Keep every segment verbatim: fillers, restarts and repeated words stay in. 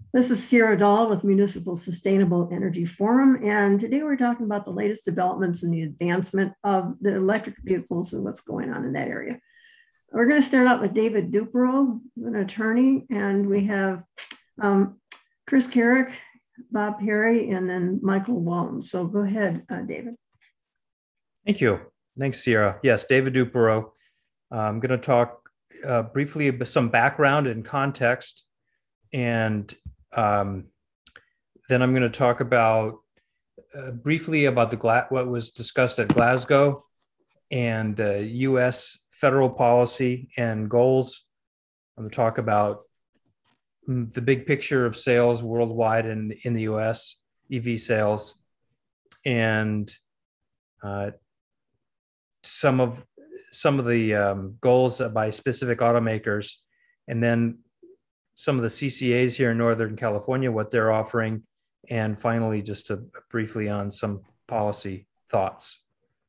This is Sierra Dahl with Municipal Sustainable Energy Forum, and today we're talking about the latest developments in the advancement of the electric vehicles and what's going on in that area. We're going to start out with David Duperreault, who's an attorney, and we have um, Chris Carrick, Bob Perry, and then Michael Walton. So go ahead, uh, David. Thank you. Thanks, Sierra. Yes, David Duperreault. Uh, I'm going to talk uh, briefly about some background and context, and um, then I'm going to talk about uh, briefly about the Gla- what was discussed at Glasgow and uh, U S federal policy and goals. I'm going to talk about the big picture of sales worldwide and in, in the U S, E V sales, and uh, some of some of the um, goals by specific automakers, and then some of the C C As here in Northern California, what they're offering, and finally, just to briefly on some policy thoughts.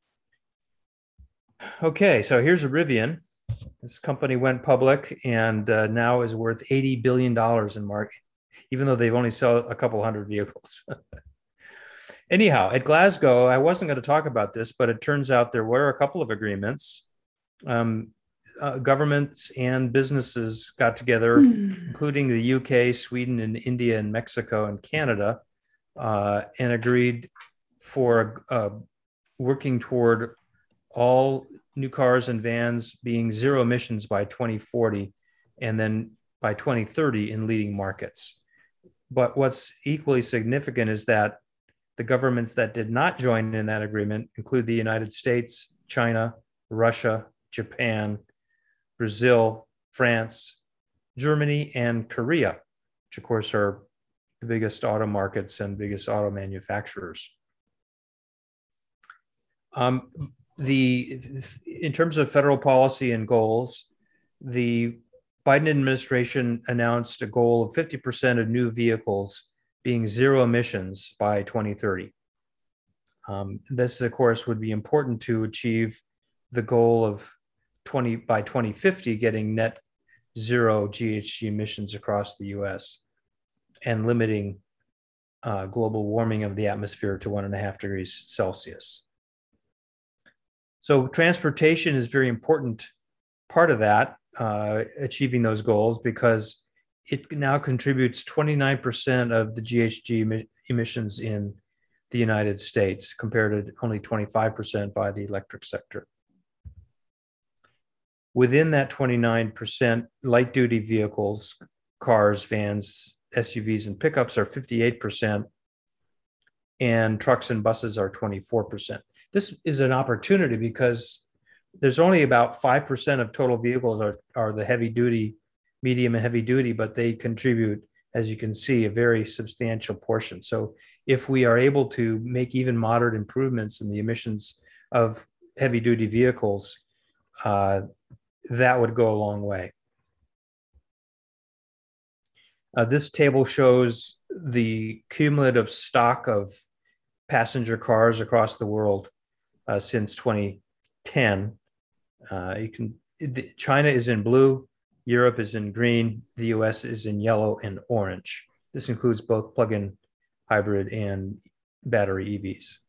Okay, so here's Rivian. This company went public and uh, now is worth eighty billion dollars in market, even though they've only sold a couple hundred vehicles. Anyhow, at Glasgow, I wasn't going to talk about this, but it turns out there were a couple of agreements. Um, uh, governments and businesses got together, including the U K, Sweden, and India, and Mexico, and Canada, uh, and agreed for uh, working toward all new cars and vans being zero emissions by twenty forty, and then by twenty thirty in leading markets. But what's equally significant is that the governments that did not join in that agreement include the United States, China, Russia, Japan, Brazil, France, Germany, and Korea, which of course are the biggest auto markets and biggest auto manufacturers. Um, the in terms of federal policy and goals, the Biden administration announced a goal of fifty percent of new vehicles being zero emissions by twenty thirty. Um, this, of course, would be important to achieve the goal of twenty by twenty fifty, getting net zero G H G emissions across the U S and limiting uh, global warming of the atmosphere to one and a half degrees Celsius. So transportation is a very important part of that, uh, achieving those goals, because it now contributes twenty-nine percent of the G H G em- emissions in the United States, compared to only twenty-five percent by the electric sector. Within that twenty-nine percent, light-duty vehicles, cars, vans, S U Vs, and pickups are fifty-eight percent, and trucks and buses are twenty-four percent. This is an opportunity because there's only about five percent of total vehicles are, are the heavy duty, medium and heavy duty, but they contribute, as you can see, a very substantial portion. So if we are able to make even moderate improvements in the emissions of heavy duty vehicles, uh, that would go a long way. Uh, this table shows the cumulative stock of passenger cars across the world uh, since twenty ten. Uh, you can China is in blue, Europe is in green, the U S is in yellow and orange. This includes both plug-in hybrid and battery E Vs.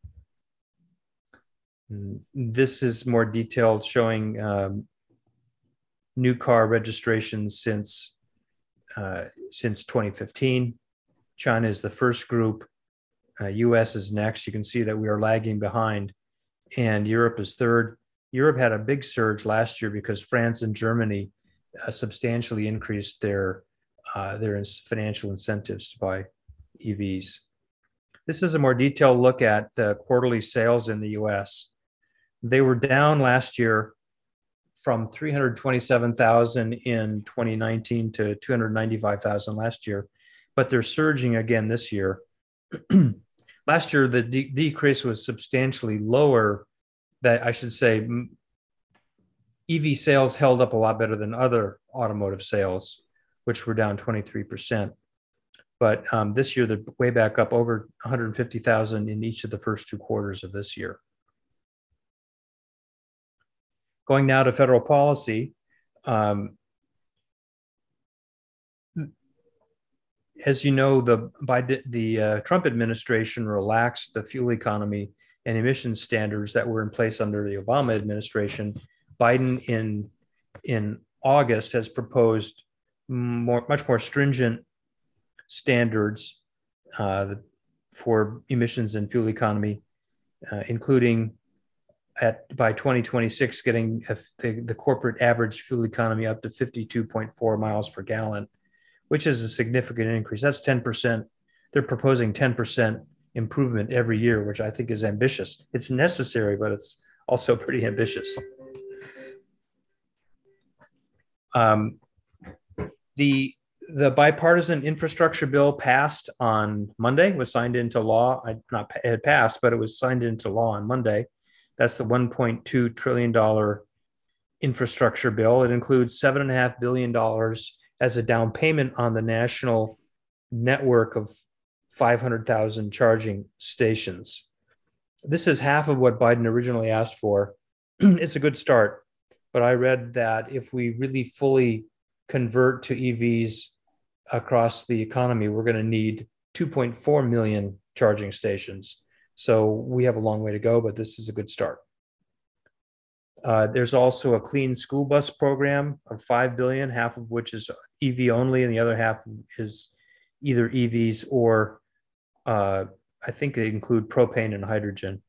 This is more detailed, showing um, new car registrations since uh, since twenty fifteen. China is the first group. Uh, U S is next. You can see that we are lagging behind, and Europe is third. Europe had a big surge last year because France and Germany uh, substantially increased their uh, their financial incentives to buy E Vs. This is a more detailed look at uh, quarterly sales in the U S. They were down last year from three hundred twenty-seven thousand in twenty nineteen to two hundred ninety-five thousand last year, but they're surging again this year. Last year, the de- decrease was substantially lower. That I should say, E V sales held up a lot better than other automotive sales, which were down twenty-three percent. But um, this year, they're way back up, over one hundred fifty thousand in each of the first two quarters of this year. Going now to federal policy, um, as you know, the Biden, the uh, Trump administration relaxed the fuel economy and emissions standards that were in place under the Obama administration. Biden in in August has proposed more, much more stringent standards uh, for emissions and fuel economy, uh, including at by twenty twenty-six getting a, the, the corporate average fuel economy up to fifty-two point four miles per gallon, which is a significant increase. That's ten percent. They're proposing ten percent improvement every year, which I think is ambitious. It's necessary, but it's also pretty ambitious. Um, the the bipartisan infrastructure bill passed on Monday, was signed into law. I not it had passed, but it was signed into law on Monday. That's the one point two trillion dollars infrastructure bill. It includes seven and a half billion dollars as a down payment on the national network of five hundred thousand charging stations. This is half of what Biden originally asked for. It's a good start, but I read that if we really fully convert to E Vs across the economy, we're going to need two point four million charging stations. So we have a long way to go, but this is a good start. Uh, there's also a clean school bus program of five billion dollars, half of which is E V only, and the other half is either E Vs or uh, I think they include propane and hydrogen.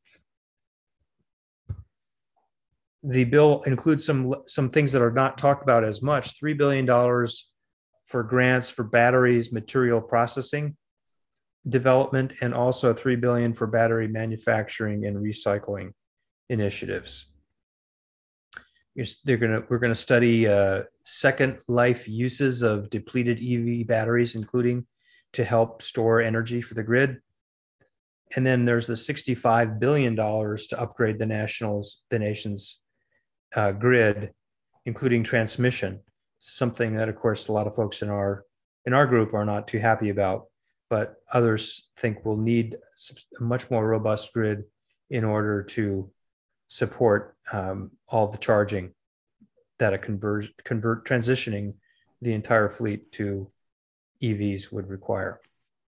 The bill includes some some things that are not talked about as much. three billion dollars for grants for batteries, material processing development, and also three billion dollars for battery manufacturing and recycling initiatives. They're gonna, we're going to study uh, second life uses of depleted E V batteries, including to help store energy for the grid. And then there's the sixty-five billion dollars to upgrade the nationals, the nation's uh, grid, including transmission. Something that, of course, a lot of folks in our in our group are not too happy about, but others think we'll need a much more robust grid in order to support um, all the charging that a convert, convert transitioning the entire fleet to E Vs would require.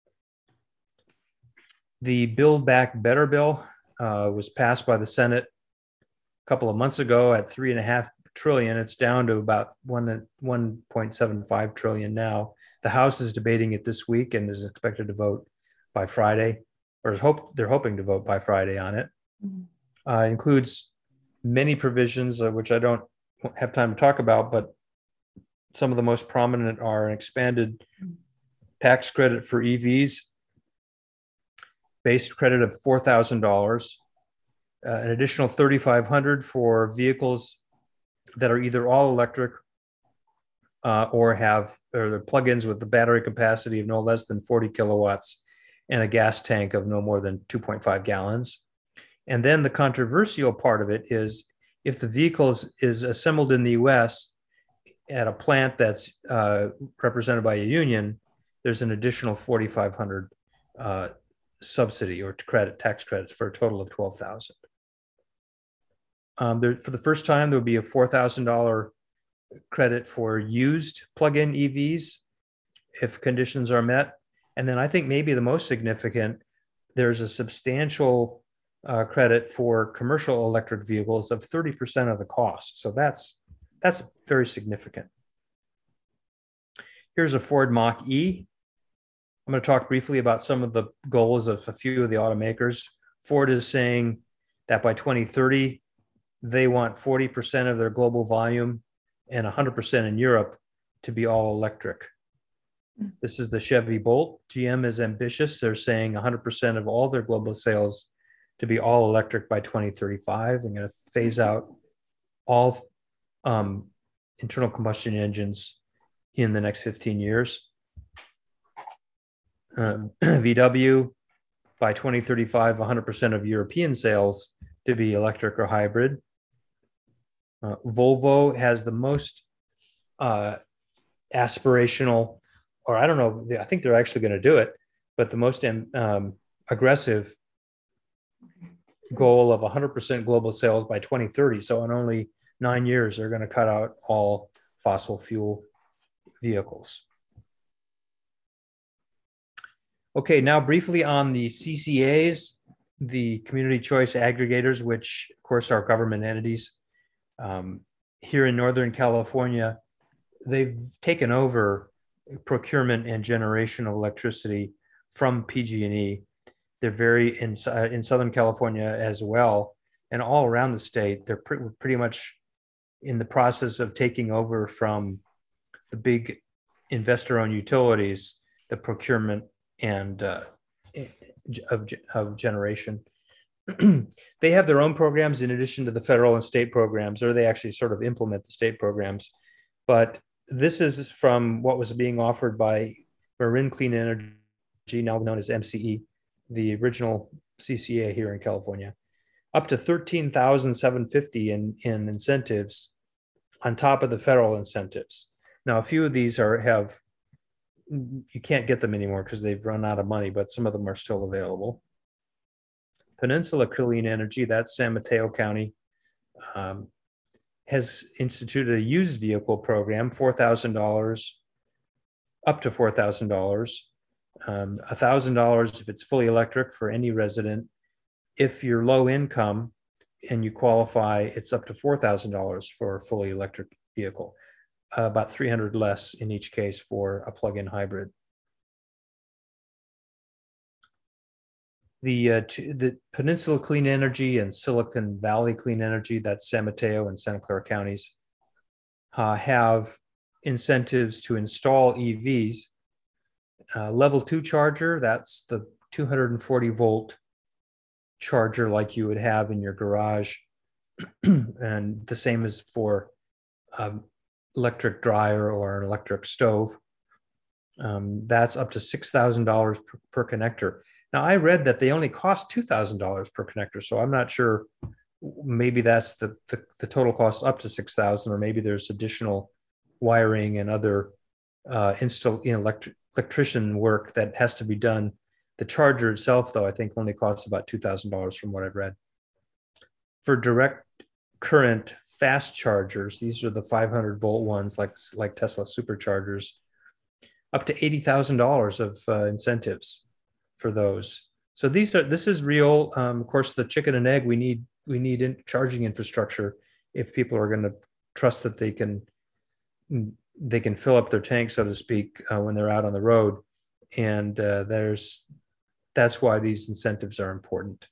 The Build Back Better bill uh, was passed by the Senate a couple of months ago at three and a half trillion. It's down to about one one point seven five trillion now. The House is debating it this week and is expected to vote by Friday, or is hope they're hoping to vote by Friday on it. Mm-hmm. Uh, includes many provisions, uh, which I don't have time to talk about, but some of the most prominent are an expanded tax credit for E Vs, base credit of four thousand dollars, uh, an additional thirty-five hundred dollars for vehicles that are either all electric uh, or have or plug-ins with the battery capacity of no less than forty kilowatts and a gas tank of no more than two point five gallons. And then the controversial part of it is if the vehicle is, is assembled in the U S at a plant that's uh, represented by a union, there's an additional forty-five hundred dollars uh, subsidy or credit tax credits for a total of twelve thousand dollars. Um, there, for the first time, there will be a four thousand dollars credit for used plug-in E Vs if conditions are met. And then I think maybe the most significant, there's a substantial uh, credit for commercial electric vehicles of thirty percent of the cost. So that's, that's very significant. Here's a Ford Mach-E. I'm going to talk briefly about some of the goals of a few of the automakers. Ford is saying that by twenty thirty, they want forty percent of their global volume and one hundred percent in Europe to be all electric. This is the Chevy Bolt. G M is ambitious. They're saying one hundred percent of all their global sales to be all electric by twenty thirty-five. They're going to phase out all um, internal combustion engines in the next fifteen years. Um, V W, by twenty thirty-five, one hundred percent of European sales to be electric or hybrid. Uh, Volvo has the most uh, aspirational, or I don't know, I think they're actually going to do it, but the most um, aggressive goal of one hundred percent global sales by twenty thirty. So in only nine years, they're going to cut out all fossil fuel vehicles. Okay, now briefly on the C C As, the community choice aggregators, which of course are government entities. Um, here in Northern California, they've taken over procurement and generation of electricity from P G and E. They're very in, uh, in Southern California as well, and all around the state. They're pre- pretty much in the process of taking over from the big investor-owned utilities, the procurement and uh, of, of generation. They have their own programs in addition to the federal and state programs, or they actually sort of implement the state programs. But this is from what was being offered by Marin Clean Energy, now known as M C E, the original C C A here in California, up to thirteen thousand seven hundred fifty dollars in, in incentives on top of the federal incentives. Now, a few of these are have, you can't get them anymore because they've run out of money, but some of them are still available. Peninsula Clean Energy, that's San Mateo County, um, has instituted a used vehicle program, four thousand dollars, up to four thousand dollars, um, one thousand dollars if it's fully electric for any resident. If you're low income and you qualify, it's up to four thousand dollars for a fully electric vehicle, uh, about three hundred dollars less in each case for a plug-in hybrid. The, uh, to, the Peninsula Clean Energy and Silicon Valley Clean Energy, that's San Mateo and Santa Clara counties, uh, have incentives to install E Vs. Uh, level two charger, that's the two hundred forty volt charger like you would have in your garage. And the same is for um, electric dryer or an electric stove. Um, that's up to six thousand dollars per, per connector. Now, I read that they only cost two thousand dollars per connector, so I'm not sure. Maybe that's the, the, the total cost up to six thousand dollars, or maybe there's additional wiring and other uh, install, you know, electric, electrician work that has to be done. The charger itself, though, I think only costs about two thousand dollars from what I've read. For direct current fast chargers, these are the five hundred volt ones, like, like Tesla superchargers, up to eighty thousand dollars of uh, incentives for those. So these are, this is real. Um, of course, the chicken and egg, we need, we need in charging infrastructure if people are going to trust that they can, they can fill up their tank, so to speak, uh, when they're out on the road. And uh, there's, that's why these incentives are important.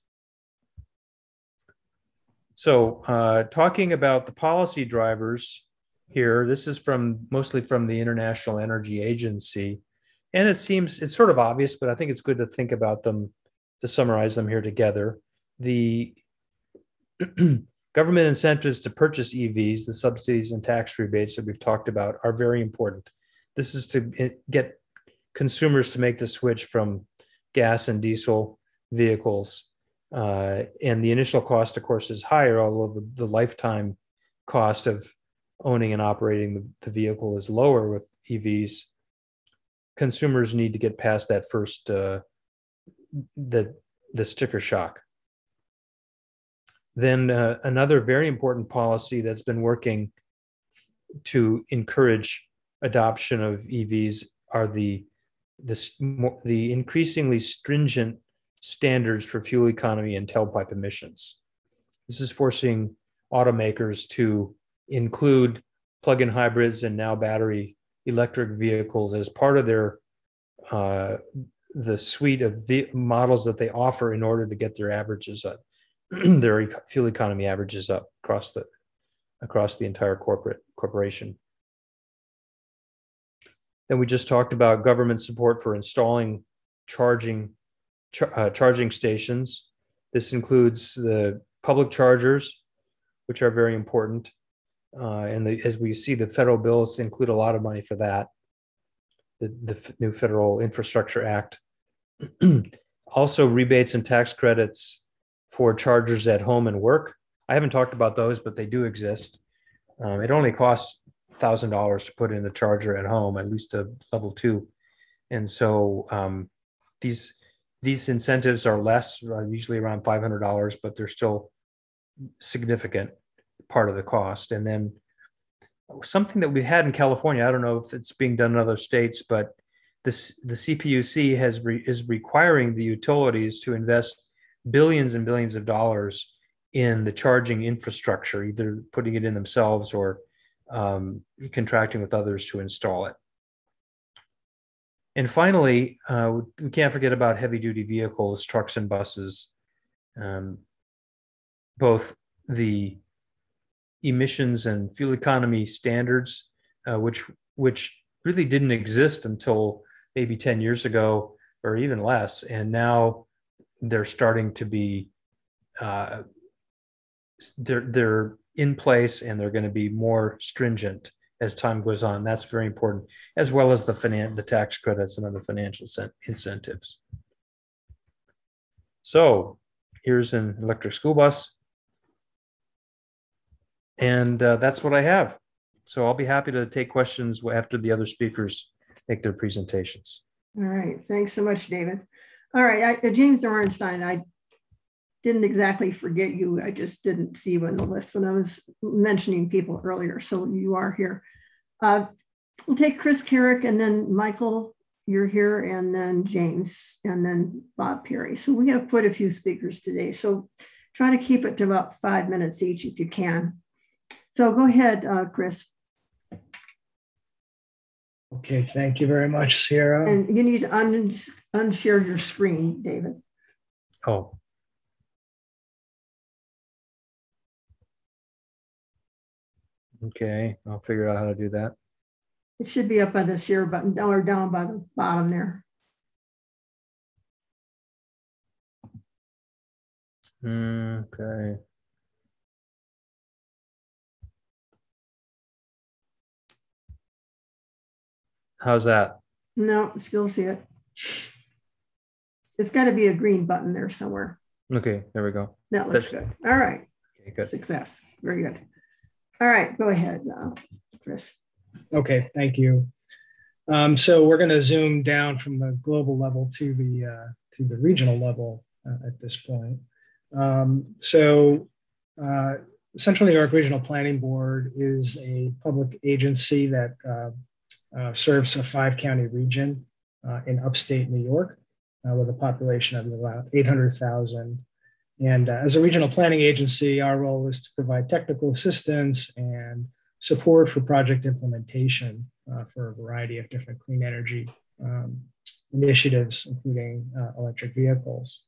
So uh, talking about the policy drivers here, this is from mostly from the International Energy Agency. And it seems, it's sort of obvious, but I think it's good to think about them, to summarize them here together. The government incentives to purchase E Vs, the subsidies and tax rebates that we've talked about, are very important. This is to get consumers to make the switch from gas and diesel vehicles. Uh, and the initial cost, of course, is higher, although the, the lifetime cost of owning and operating the, the vehicle is lower with E Vs. Consumers need to get past that first, uh, the, the sticker shock. Then uh, another very important policy that's been working to encourage adoption of E Vs are the, the, the increasingly stringent standards for fuel economy and tailpipe emissions. This is forcing automakers to include plug-in hybrids and now battery electric vehicles as part of their uh, the suite of models that they offer in order to get their averages up, their fuel economy averages up across the across the entire corporate corporation. Then we just talked about government support for installing charging char uh, charging stations. This includes the public chargers, which are very important. Uh, and the, as we see, the federal bills include a lot of money for that. The, the new Federal Infrastructure Act. Also, rebates and tax credits for chargers at home and work. I haven't talked about those, but they do exist. Um, it only costs one thousand dollars to put in a charger at home, at least a level two. And so um, these, these incentives are less, uh, usually around five hundred dollars, but they're still significant part of the cost. And then something that we had in California, I don't know if it's being done in other states, but this, the C P U C has re, is requiring the utilities to invest billions and billions of dollars in the charging infrastructure, either putting it in themselves or um, contracting with others to install it. And finally, uh, we can't forget about heavy-duty vehicles, trucks and buses. Um, both the emissions and fuel economy standards, uh, which which really didn't exist until maybe ten years ago or even less, and now they're starting to be uh, they're they're in place, and they're going to be more stringent as time goes on. That's very important, as well as the finan- the tax credits and other financial incentives. So here's an electric school bus, and uh, that's what I have. So I'll be happy to take questions after the other speakers make their presentations. All right, thanks so much, David. All right, I, James Orenstein, I didn't exactly forget you. I just didn't see you on the list when I was mentioning people earlier. So you are here. Uh, we'll take Chris Carrick, and then Michael, you're here, and then James, and then Bob Perry. So we have quite a few speakers today. So try to keep it to about five minutes each if you can. So go ahead, uh, Chris. Okay, thank you very much, Sierra. And you need to un unshare your screen, David. Oh. Okay, I'll figure out how to do that. It should be up by the share button or down by the bottom there. Okay. How's that? No, still see it. It's got to be a green button there somewhere. Okay, there we go. That looks That's, good. All right. Okay, good. Success. Very good. All right, go ahead, uh, Chris. Okay, thank you. Um, so we're going to zoom down from the global level to the uh, to the regional level uh, at this point. Um, so uh, Central New York Regional Planning Board is a public agency that uh, uh, serves a five-county region uh, in upstate New York uh, with a population of about eight hundred thousand. And uh, as a regional planning agency, our role is to provide technical assistance and support for project implementation uh, for a variety of different clean energy um, initiatives, including uh, electric vehicles.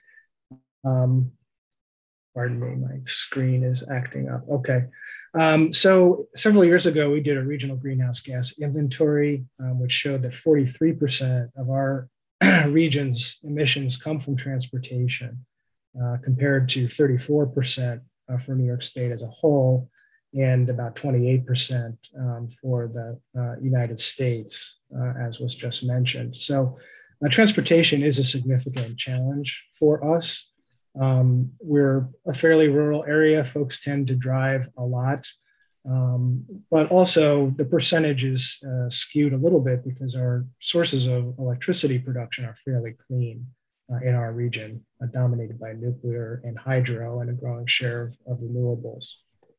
Um, pardon me, my screen is acting up. Okay. Um, so several years ago, we did a regional greenhouse gas inventory, um, which showed that forty-three percent of our region's emissions come from transportation. Uh, compared to thirty-four percent uh, for New York State as a whole, and about twenty-eight percent um, for the uh, United States, uh, as was just mentioned. So uh, transportation is a significant challenge for us. Um, we're a fairly rural area. Folks tend to drive a lot, um, but also the percentage is uh, skewed a little bit because our sources of electricity production are fairly clean. Uh, in our region, uh, dominated by nuclear and hydro and a growing share of, of renewables.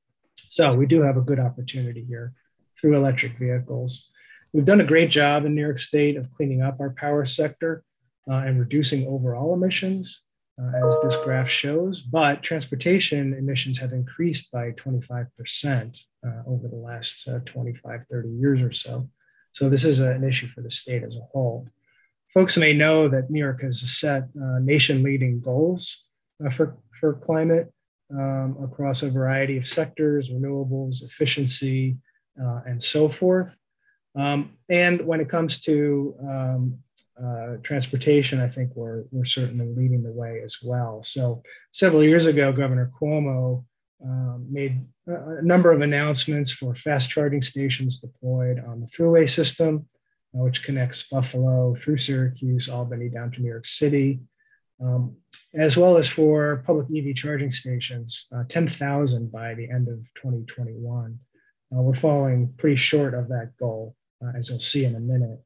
So we do have a good opportunity here through electric vehicles. We've done a great job in New York State of cleaning up our power sector uh, and reducing overall emissions, uh, as this graph shows, but transportation emissions have increased by twenty-five percent uh, over the last uh, twenty-five, thirty years or so. So this is a, an issue for the state as a whole. Folks may know that New York has set uh, nation-leading goals uh, for, for climate um, across a variety of sectors, renewables, efficiency, uh, and so forth. Um, and when it comes to um, uh, transportation, I think we're, we're certainly leading the way as well. So several years ago, Governor Cuomo um, made a, a number of announcements for fast charging stations deployed on the Thruway system, which connects Buffalo through Syracuse, Albany, down to New York City, um, as well as for public E V charging stations, uh, ten thousand by the end of twenty twenty-one. Uh, we're falling pretty short of that goal, uh, as you'll see in a minute.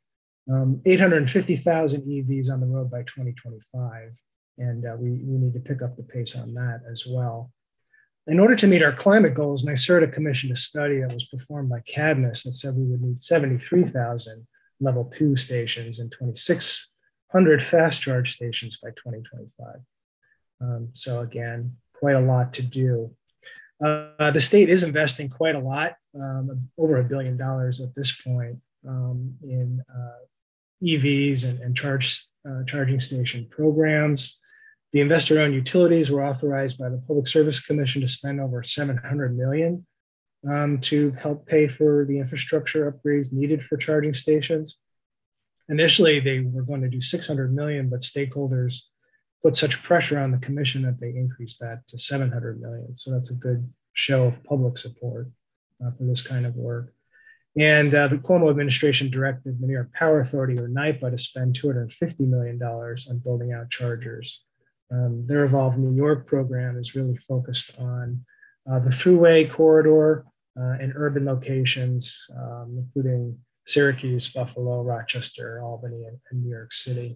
Um, eight hundred fifty thousand E Vs on the road by twenty twenty-five, and uh, we, we need to pick up the pace on that as well. In order to meet our climate goals, NYSERDA commissioned a study that was performed by Cadmus that said we would need seventy-three thousand level two stations and twenty-six hundred fast charge stations by twenty twenty-five. Um, so again, quite a lot to do. Uh, the state is investing quite a lot, um, over a billion dollars at this point, um, in uh, E Vs and, and charge, uh, charging station programs. The investor-owned utilities were authorized by the Public Service Commission to spend over seven hundred million dollars um, to help pay for the infrastructure upgrades needed for charging stations. Initially, they were going to do six hundred million dollars, but stakeholders put such pressure on the commission that they increased that to seven hundred million dollars. So that's a good show of public support uh, for this kind of work. And uh, the Cuomo administration directed the New York Power Authority, or NYPA, to spend two hundred fifty million dollars on building out chargers. Um, their Evolve New York program is really focused on uh, the thruway corridor uh, and urban locations, um, including Syracuse, Buffalo, Rochester, Albany, and, and New York City.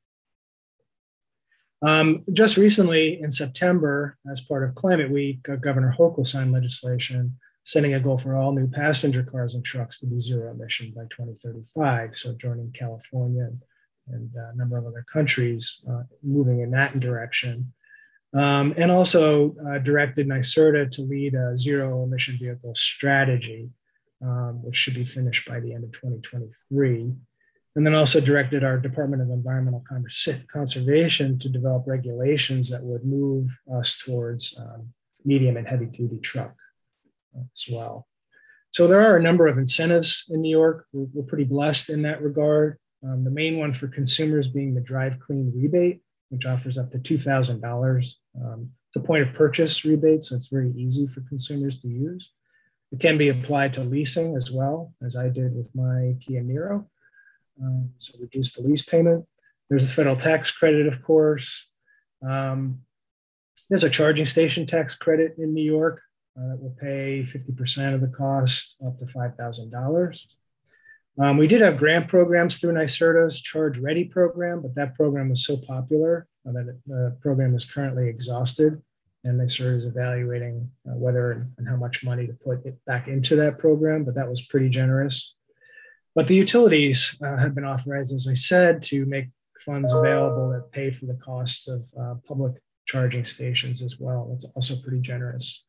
Um, just recently in September, as part of Climate Week, uh, Governor Hochul signed legislation setting a goal for all new passenger cars and trucks to be zero emission by twenty thirty-five. So joining California and, and a number of other countries uh, moving in that direction. Um, and also uh, directed NYSERDA to lead a zero emission vehicle strategy, um, which should be finished by the end of twenty twenty-three. And then also directed our Department of Environmental Conservation to develop regulations that would move us towards um, medium and heavy duty truck as well. So there are a number of incentives in New York. We're, we're pretty blessed in that regard. Um, the main one for consumers being the Drive Clean rebate, which offers up to two thousand dollars. Um, it's a point of purchase rebate, so it's very easy for consumers to use. It can be applied to leasing as well, as I did with my Kia Niro. Um, so reduce the lease payment. There's a federal tax credit, of course. Um, there's a charging station tax credit in New York uh, that will pay fifty percent of the cost, up to five thousand dollars. Um, we did have grant programs through NYSERDA's Charge Ready program, but that program was so popular uh, that it, the program is currently exhausted, and NYSERDA is evaluating uh, whether and how much money to put it back into that program, but that was pretty generous. But the utilities uh, have been authorized, as I said, to make funds available that pay for the costs of uh, public charging stations as well. It's also pretty generous.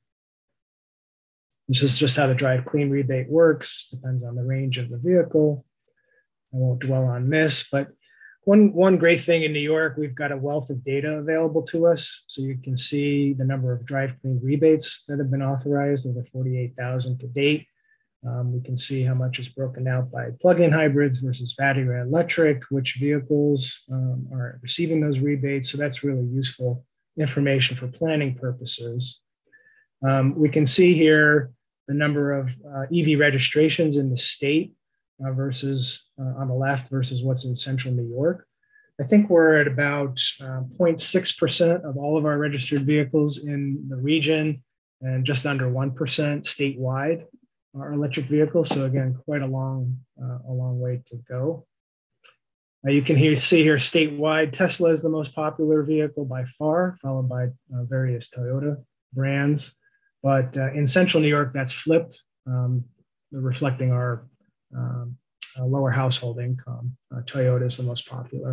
This is just how the Drive Clean rebate works. Depends on the range of the vehicle. I won't dwell on this, but one, one great thing in New York, we've got a wealth of data available to us. So you can see the number of Drive Clean rebates that have been authorized, over forty-eight thousand to date. Um, we can see how much is broken out by plug-in hybrids versus battery electric, which vehicles um, are receiving those rebates. So that's really useful information for planning purposes. Um, we can see here the number of uh, E V registrations in the state uh, versus uh, on the left versus what's in central New York. I think we're at about uh, zero point six percent of all of our registered vehicles in the region and just under one percent statewide are electric vehicles. So again, quite a long, uh, a long way to go. Uh, you can here, see here statewide, Tesla is the most popular vehicle by far, followed by uh, various Toyota brands. But uh, in central New York, that's flipped, um, reflecting our um, uh, lower household income. Uh, Toyota is the most popular.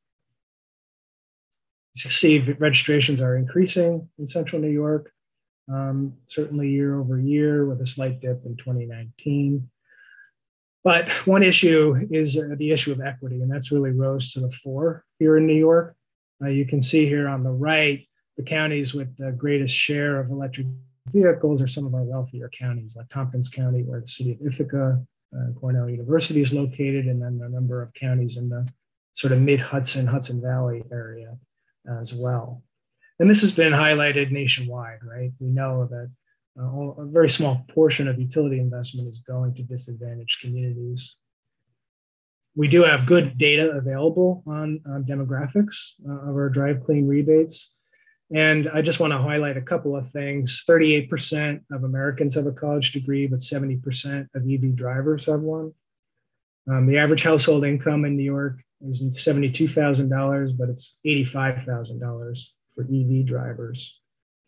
You see registrations are increasing in central New York. Um, certainly year over year, with a slight dip in twenty nineteen. But one issue is uh, the issue of equity, and that's really rose to the fore here in New York. Uh, you can see here on the right, the counties with the greatest share of electric vehicles are some of our wealthier counties, like Tompkins County, where the city of Ithaca, uh, Cornell University is located, and then a number of counties in the sort of mid-Hudson, Hudson Valley area as well. And this has been highlighted nationwide, right? We know that uh, a very small portion of utility investment is going to disadvantaged communities. We do have good data available on, on demographics uh, of our Drive Clean rebates. And I just want to highlight a couple of things. thirty-eight percent of Americans have a college degree, but seventy percent of E V drivers have one. Um, the average household income in New York is seventy-two thousand dollars, but it's eighty-five thousand dollars for E V drivers.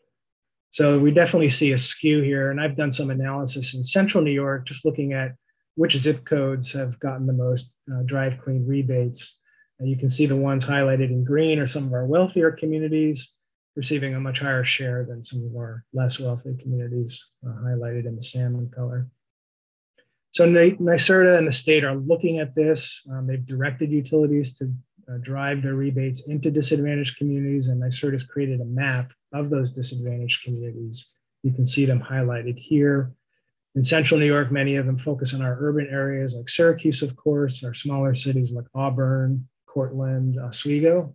So we definitely see a skew here. And I've done some analysis in central New York, just looking at which zip codes have gotten the most uh, Drive Clean rebates. And you can see the ones highlighted in green are some of our wealthier communities, receiving a much higher share than some of our less wealthy communities, uh, highlighted in the salmon color. So NYSERDA and the state are looking at this. Um, they've directed utilities to uh, drive their rebates into disadvantaged communities, and NYSERDA has created a map of those disadvantaged communities. You can see them highlighted here. In central New York, many of them focus on our urban areas like Syracuse, of course, our smaller cities like Auburn, Cortland, Oswego.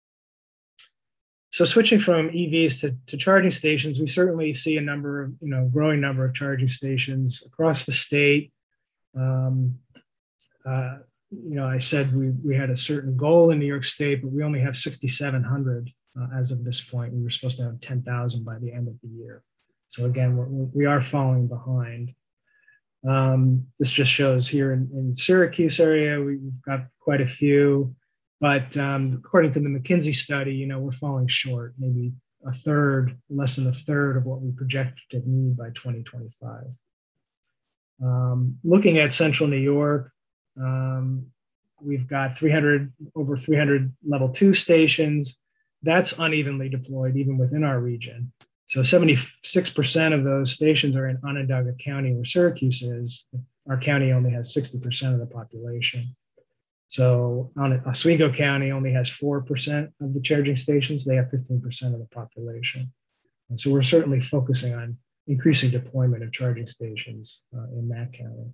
So switching from E Vs to, to charging stations, we certainly see a number of, you know, growing number of charging stations across the state. Um, uh, you know, I said we, we had a certain goal in New York State, but we only have sixty-seven hundred uh, as of this point. We were supposed to have ten thousand by the end of the year. So again, we're, we are falling behind. Um, this just shows here in, in Syracuse area, we've got quite a few, but um, according to the McKinsey study, you know, we're falling short, maybe a third, less than a third of what we project to need by twenty twenty-five. Um, looking at central New York, um, we've got three hundred, over three hundred level two stations. That's unevenly deployed even within our region. So seventy-six percent of those stations are in Onondaga County, where Syracuse is. Our county only has sixty percent of the population. So Oswego County only has four percent of the charging stations. They have fifteen percent of the population. And so we're certainly focusing on increasing deployment of charging stations uh, in that county.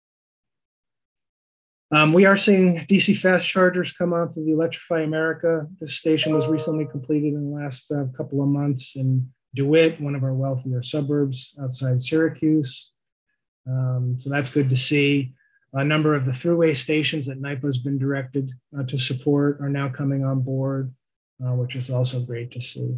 Um, we are seeing D C fast chargers come on through the Electrify America. This station was recently completed in the last uh, couple of months in DeWitt, one of our wealthier suburbs outside Syracuse. Um, so that's good to see. A number of the throughway stations that NYPA has been directed uh, to support are now coming on board, uh, which is also great to see.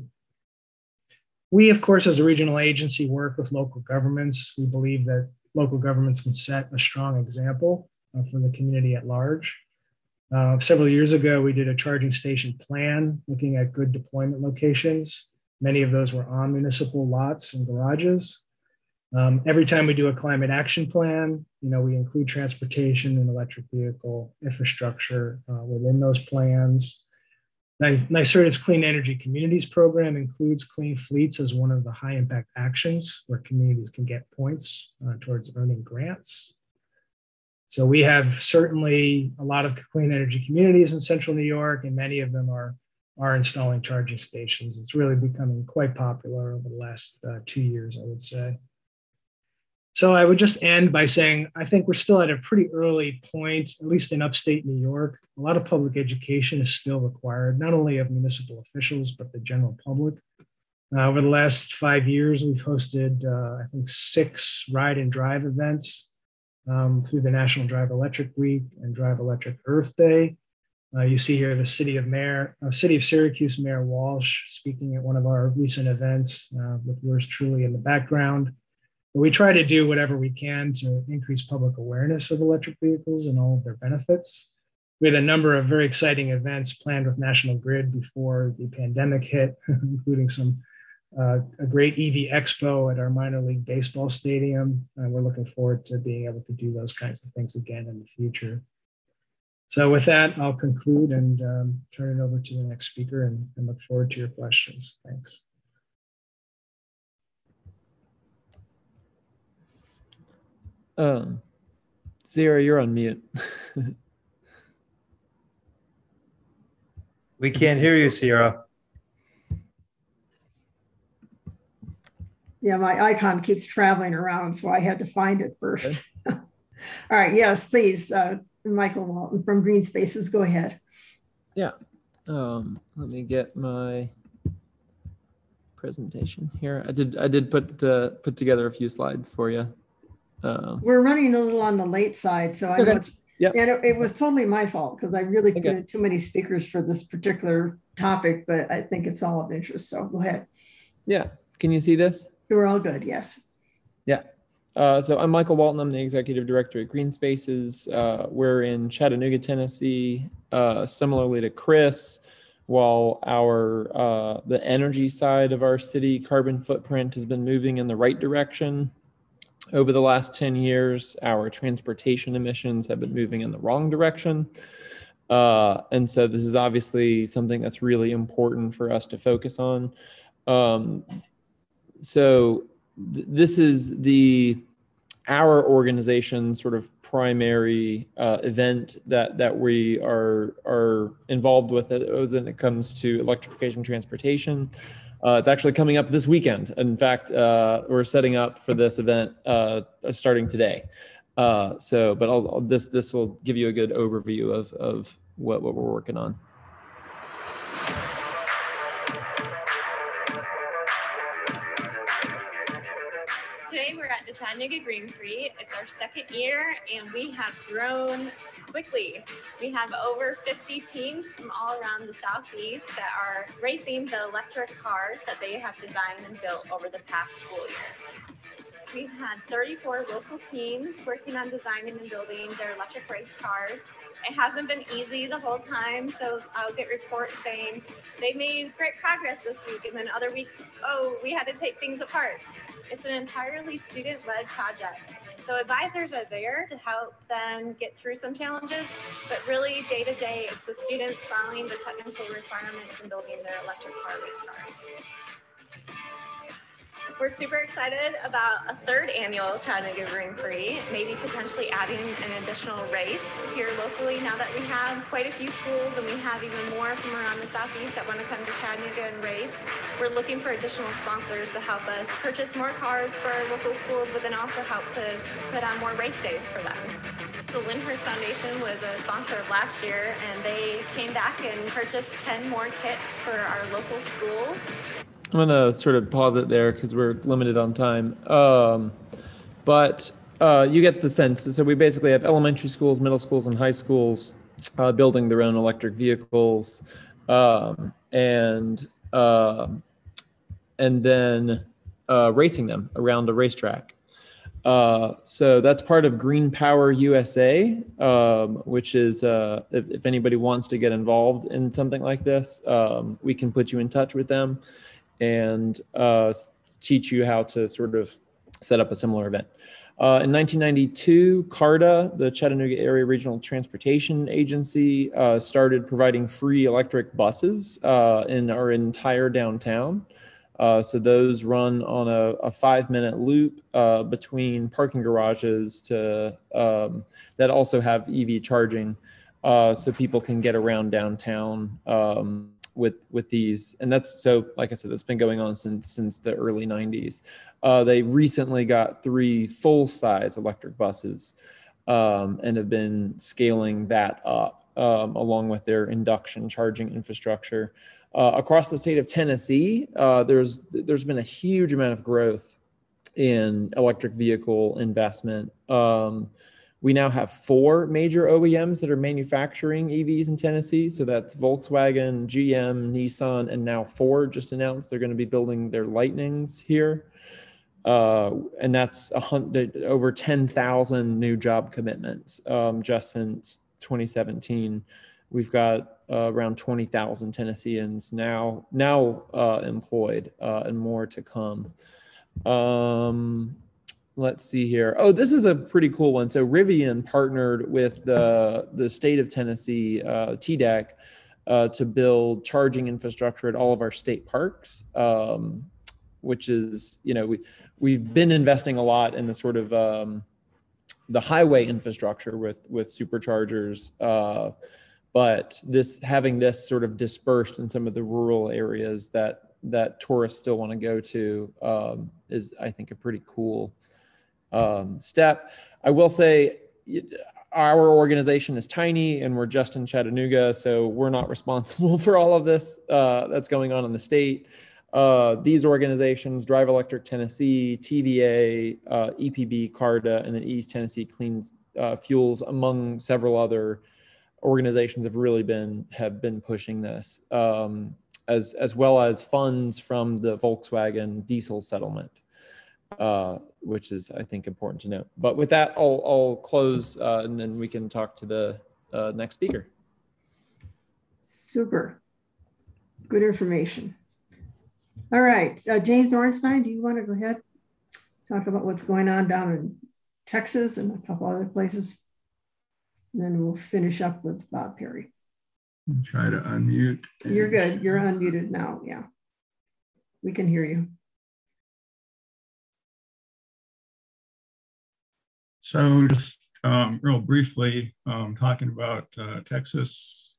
We, of course, as a regional agency, work with local governments. We believe that local governments can set a strong example uh, for the community at large. Uh, several years ago, we did a charging station plan looking at good deployment locations. Many of those were on municipal lots and garages. Um, every time we do a climate action plan, you know, we include transportation and electric vehicle infrastructure uh, within those plans. NYSERDA's Clean Energy Communities program includes clean fleets as one of the high impact actions where communities can get points uh, towards earning grants. So we have certainly a lot of clean energy communities in central New York, and many of them are, are installing charging stations. It's really becoming quite popular over the last uh, two years, I would say. So I would just end by saying, I think we're still at a pretty early point, at least in upstate New York. A lot of public education is still required, not only of municipal officials, but the general public. Uh, over the last five years, we've hosted, uh, I think, six ride and drive events um, through the National Drive Electric Week and Drive Electric Earth Day. Uh, you see here the city of Mayor, uh, City of Syracuse Mayor Walsh speaking at one of our recent events uh, with yours truly in the background. But we try to do whatever we can to increase public awareness of electric vehicles and all of their benefits. We had a number of very exciting events planned with National Grid before the pandemic hit, including some uh, a great E V expo at our minor league baseball stadium. And we're looking forward to being able to do those kinds of things again in the future. So with that, I'll conclude and um, turn it over to the next speaker and, and look forward to your questions. Thanks. Um, Zira, you're on mute. We can't hear you, Sierra. Yeah, my icon keeps traveling around, so I had to find it first. Okay. All right, yes, please, uh, Michael Walton from Green Spaces, go ahead. Yeah, um, let me get my presentation here. I did I did put uh, put together a few slides for you. Um, We're running a little on the late side, so I okay. know it's, yep. And it, it was totally my fault because I really okay. did too many speakers for this particular topic, but I think it's all of interest. So go ahead. Yeah, can you see this? We're all good, yes. Yeah. Uh, so I'm Michael Walton. I'm the executive director at Green Spaces. Uh, we're in Chattanooga, Tennessee. Uh, similarly to Chris, while our uh, the energy side of our city carbon footprint has been moving in the right direction, over the last ten years, our transportation emissions have been moving in the wrong direction. Uh, and so this is obviously something that's really important for us to focus on. Um, so th this is the our organization's sort of primary uh, event that that we are are involved with it when it comes to electrification transportation. Uh, it's actually coming up this weekend. In fact, uh, we're setting up for this event uh, starting today. Uh, so, but I'll, I'll, this this will give you a good overview of of what what we're working on. Today we're at the Chattanooga Green Prix. It's our second year and we have grown quickly. We have over fifty teams from all around the Southeast that are racing the electric cars that they have designed and built over the past school year. We've had thirty-four local teams working on designing and building their electric race cars. It hasn't been easy the whole time, so I'll get reports saying they made great progress this week, and then other weeks, oh, we had to take things apart. It's an entirely student-led project. So advisors are there to help them get through some challenges, but really day to day, it's the students following the technical requirements and building their electric car race cars. We're super excited about a third annual Chattanooga Green Prix, maybe potentially adding an additional race here locally now that we have quite a few schools and we have even more from around the Southeast that want to come to Chattanooga and race. We're looking for additional sponsors to help us purchase more cars for our local schools, but then also help to put on more race days for them. The Lyndhurst Foundation was a sponsor of last year, and they came back and purchased ten more kits for our local schools. I'm going to sort of pause it there because we're limited on time. Um, but uh, you get the sense. So we basically have elementary schools, middle schools, and high schools uh, building their own electric vehicles, um, and uh, and then uh, racing them around a racetrack. Uh, so that's part of Green Power U S A, um, which is uh, if, if anybody wants to get involved in something like this, um, we can put you in touch with them and uh, teach you how to sort of set up a similar event. Uh, in nineteen ninety-two, CARTA, the Chattanooga Area Regional Transportation Agency, uh, started providing free electric buses uh, in our entire downtown. Uh, so those run on a, a five-minute loop uh, between parking garages to um, that also have E V charging, uh, so people can get around downtown um, with with these. And that's, so like I said, that's been going on since since the early nineties. Uh, they recently got three full-size electric buses um, and have been scaling that up um, along with their induction charging infrastructure. Uh, across the state of Tennessee, uh, there's there's been a huge amount of growth in electric vehicle investment. Um, we now have four major O E Ms that are manufacturing E Vs in Tennessee. So that's Volkswagen, G M, Nissan, and now Ford just announced they're going to be building their Lightnings here. Uh, and that's a hundred, over ten thousand new job commitments um, just since twenty seventeen. We've got uh, around twenty thousand Tennesseans now now uh, employed uh, and more to come. Um, let's see here. Oh, this is a pretty cool one. So Rivian partnered with the, the state of Tennessee, uh, T D E C, uh, to build charging infrastructure at all of our state parks, um, which is, you know, we, we've been investing a lot in the sort of um, the highway infrastructure with, with superchargers, uh, but this having this sort of dispersed in some of the rural areas that that tourists still want to go to um, is, I think, a pretty cool um, step. I will say our organization is tiny and we're just in Chattanooga, so we're not responsible for all of this uh, that's going on in the state. Uh, these organizations, Drive Electric Tennessee, T V A, uh, E P B, CARTA, and then East Tennessee Clean uh, Fuels, among several other organizations, have really been have been pushing this, um, as as well as funds from the Volkswagen diesel settlement, uh, which is, I think, important to note. But with that, I'll I'll close uh, and then we can talk to the uh, next speaker. Super, good information. All right, uh, James Ornstein, do you want to go ahead? talk about what's going on down in Texas and a couple other places. And then we'll finish up with Bob Perry. Try to unmute. You're good. You're unmuted now. Yeah. We can hear you. So just um, real briefly, um, talking about uh, Texas.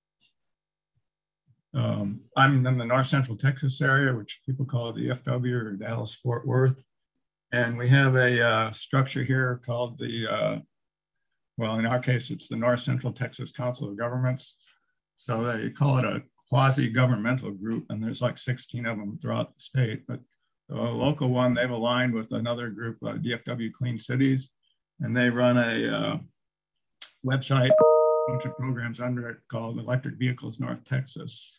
Um, I'm in the North Central Texas area, which people call the F W or Dallas Fort Worth. And we have a uh, structure here called the, uh, well, in our case, it's the North Central Texas Council of Governments. So they call it a quasi-governmental group, and there's like sixteen of them throughout the state. But the local one, they've aligned with another group, uh, D F W Clean Cities, and they run a uh, website, a bunch of programs under it called Electric Vehicles North Texas.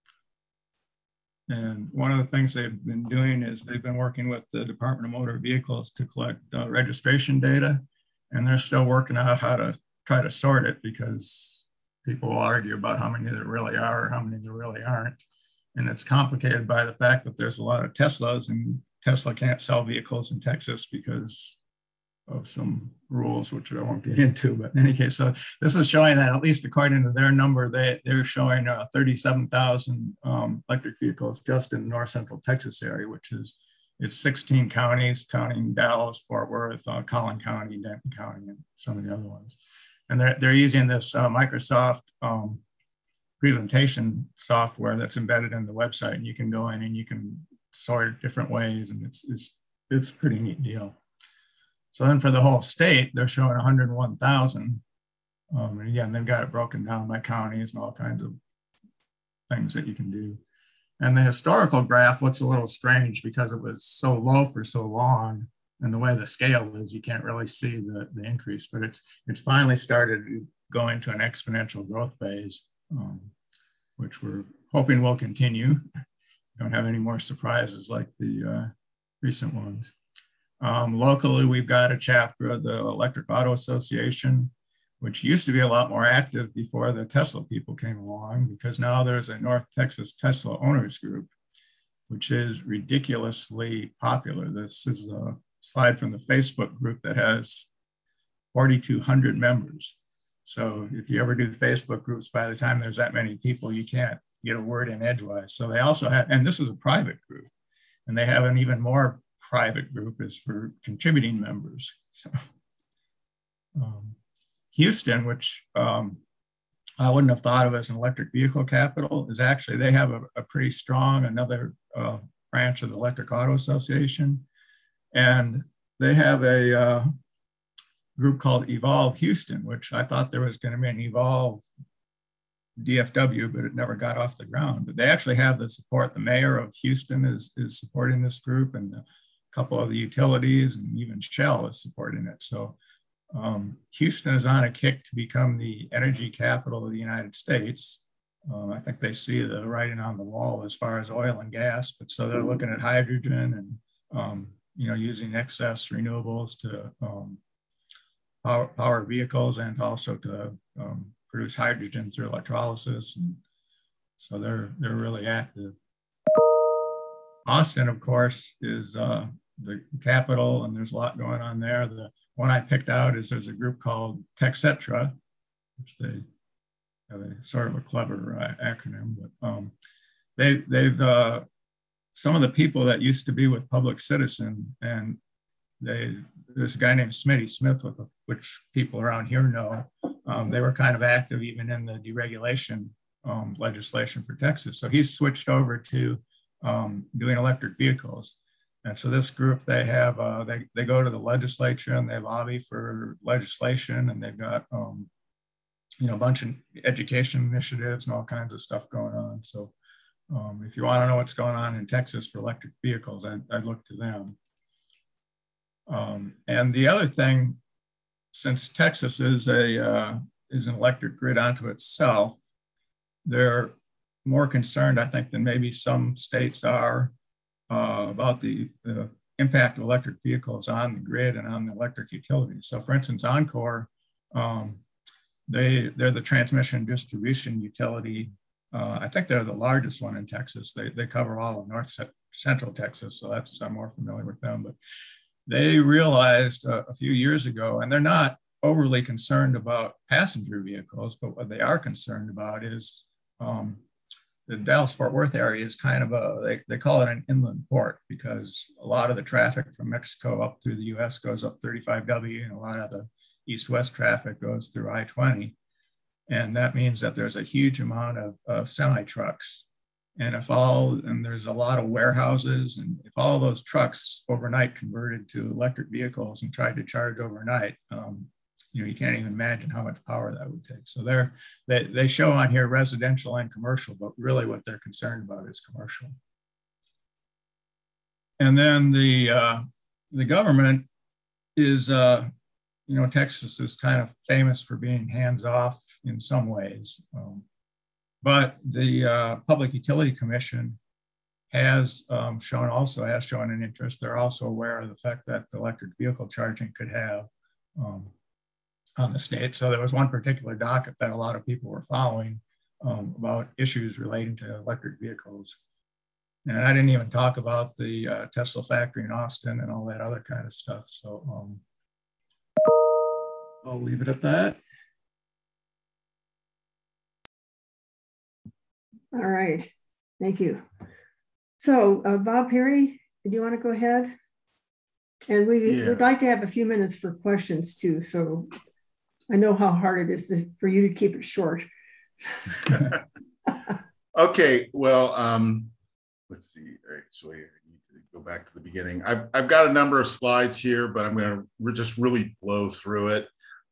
And one of the things they've been doing is they've been working with the Department of Motor Vehicles to collect uh, registration data, and they're still working out how to try to sort it, because people will argue about how many there really are or how many there really aren't. And it's complicated by the fact that there's a lot of Teslas, and Tesla can't sell vehicles in Texas because of some rules, which I won't get into. But in any case, so this is showing that, at least according to their number, they, they're showing uh, thirty-seven thousand um, electric vehicles just in the North Central Texas area, which is, it's sixteen counties, counting Dallas, Fort Worth, uh, Collin County, Denton County, and some of the other ones. And they're, they're using this uh, Microsoft um, presentation software that's embedded in the website, and you can go in and you can sort it different ways, and it's, it's, it's a pretty neat deal. So then for the whole state, they're showing one hundred one thousand. Um, and again, they've got it broken down by counties and all kinds of things that you can do. And the historical graph looks a little strange because it was so low for so long. And the way the scale is, you can't really see the, the increase, but it's, it's finally started going to an exponential growth phase, um, which we're hoping will continue. Don't have any more surprises like the uh, recent ones. Um, locally, we've got a chapter of the Electric Auto Association, which used to be a lot more active before the Tesla people came along, because now there's a North Texas Tesla Owners Group, which is ridiculously popular. This is a slide from the Facebook group that has forty-two hundred members. So if you ever do Facebook groups, by the time there's that many people, you can't get a word in edgewise. So they also have, and this is a private group, and they have an even more private group is for contributing members. So um, Houston, which um, I wouldn't have thought of as an electric vehicle capital, is actually, they have a, a pretty strong, another uh, branch of the Electric Auto Association. And they have a uh, group called Evolve Houston, which I thought there was going to be an Evolve D F W, but it never got off the ground. But they actually have the support. The mayor of Houston is, is supporting this group, and the couple of the utilities, and even Shell is supporting it. So um, Houston is on a kick to become the energy capital of the United States. Um, I think they see the writing on the wall as far as oil and gas, but so they're looking at hydrogen and um, you know, using excess renewables to um, power, power vehicles, and also to um, produce hydrogen through electrolysis. And so they're they're really active. Austin, of course, is uh, the capital, and there's a lot going on there. The one I picked out is there's a group called TechCetra, which they have a sort of a clever uh, acronym, but um, they, they've, uh, some of the people that used to be with Public Citizen, and they, there's a guy named Smitty Smith, with a, which people around here know, um, they were kind of active even in the deregulation um, legislation for Texas. So he's switched over to um, doing electric vehicles. And so this group, they have, uh, they, they go to the legislature and they lobby for legislation, and they've got, um, you know, a bunch of education initiatives and all kinds of stuff going on. So um, if you want to know what's going on in Texas for electric vehicles, I'd, I'd look to them. Um, and the other thing, since Texas is a uh, is an electric grid unto itself, they're more concerned, I think, than maybe some states are uh, about the, the impact of electric vehicles on the grid and on the electric utilities. So, for instance, Oncor, um, they they're the transmission distribution utility. Uh, I think they're the largest one in Texas. They they cover all of North Central Texas, so that's I'm more familiar with them. But they realized uh, a few years ago, and they're not overly concerned about passenger vehicles, but what they are concerned about is um, the Dallas-Fort Worth area is kind of a, they, they call it an inland port because a lot of the traffic from Mexico up through the U S goes up thirty-five W, and a lot of the east-west traffic goes through I twenty. And that means that there's a huge amount of, of semi-trucks. And if all, and there's a lot of warehouses, and if all those trucks overnight converted to electric vehicles and tried to charge overnight, um, you know, you can't even imagine how much power that would take. So they're, they, they show on here residential and commercial, but really what they're concerned about is commercial. And then the, uh, the government is, uh, you know, Texas is kind of famous for being hands-off in some ways. Um, but the uh, Public Utility Commission has um, shown also has shown an interest. They're also aware of the fact that the electric vehicle charging could have um, on the state. So there was one particular docket that a lot of people were following um, about issues relating to electric vehicles. And I didn't even talk about the uh, Tesla factory in Austin and all that other kind of stuff. So um, I'll leave it at that. All right, thank you. So uh, Bob Perry, do you want to go ahead? And we, yeah. We'd like to have a few minutes for questions too. So I know how hard it is to, for you to keep it short. Okay, well, um, let's see, actually, I need to go back to the beginning. I've, I've got a number of slides here, but I'm gonna we're just really blow through it.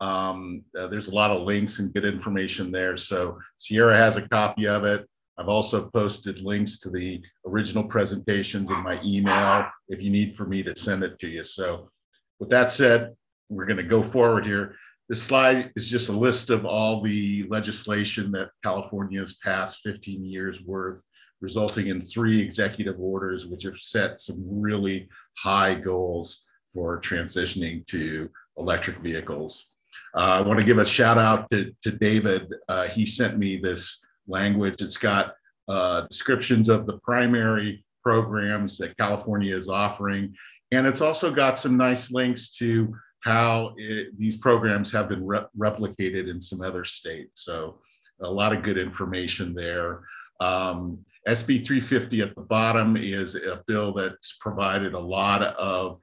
Um, uh, there's a lot of links and good information there. So Sierra has a copy of it. I've also posted links to the original presentations in my email if you need for me to send it to you. So with that said, we're going to go forward here. This slide is just a list of all the legislation that California has passed, fifteen years worth, resulting in three executive orders, which have set some really high goals for transitioning to electric vehicles. Uh, I want to give a shout out to, to David. Uh, he sent me this language. It's got uh, descriptions of the primary programs that California is offering. And it's also got some nice links to how it, these programs have been re replicated in some other states. So a lot of good information there. Um, S B three fifty at the bottom is a bill that's provided a lot of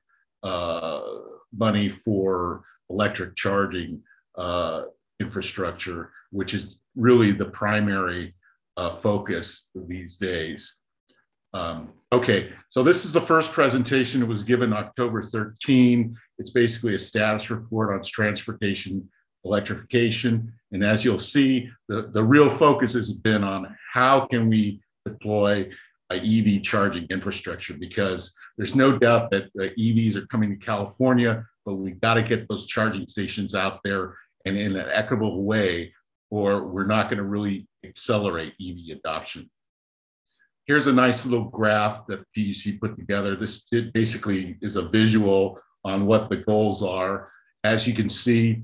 uh, money for electric charging uh, infrastructure, which is really the primary uh, focus these days. Um, okay, so this is the first presentation. It was given October thirteenth. It's basically a status report on transportation electrification. And as you'll see, the, the real focus has been on how can we deploy a E V charging infrastructure, because there's no doubt that uh, E Vs are coming to California, but we've got to get those charging stations out there and in an equitable way, or we're not going to really accelerate E V adoption. Here's a nice little graph that P U C put together. This basically is a visual on what the goals are. As you can see,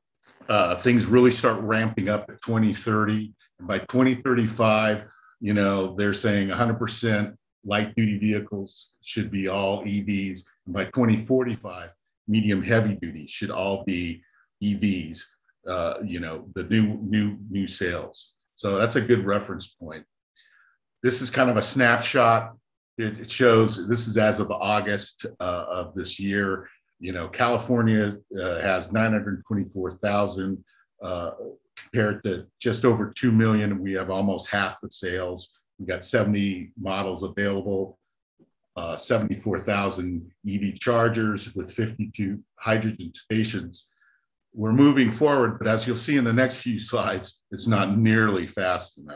uh, things really start ramping up at twenty thirty. And by twenty thirty-five, you know, they're saying one hundred percent light duty vehicles should be all E Vs. And by twenty forty-five, medium heavy duty should all be E Vs, uh, you know, the new, new, new sales. So that's a good reference point. This is kind of a snapshot. It, it shows, this is as of August uh, of this year. You know, California uh, has nine hundred twenty-four thousand uh, compared to just over two million. We have almost half the sales. We got seventy models available, uh, seventy-four thousand E V chargers with fifty-two hydrogen stations. We're moving forward, but as you'll see in the next few slides, it's not nearly fast enough.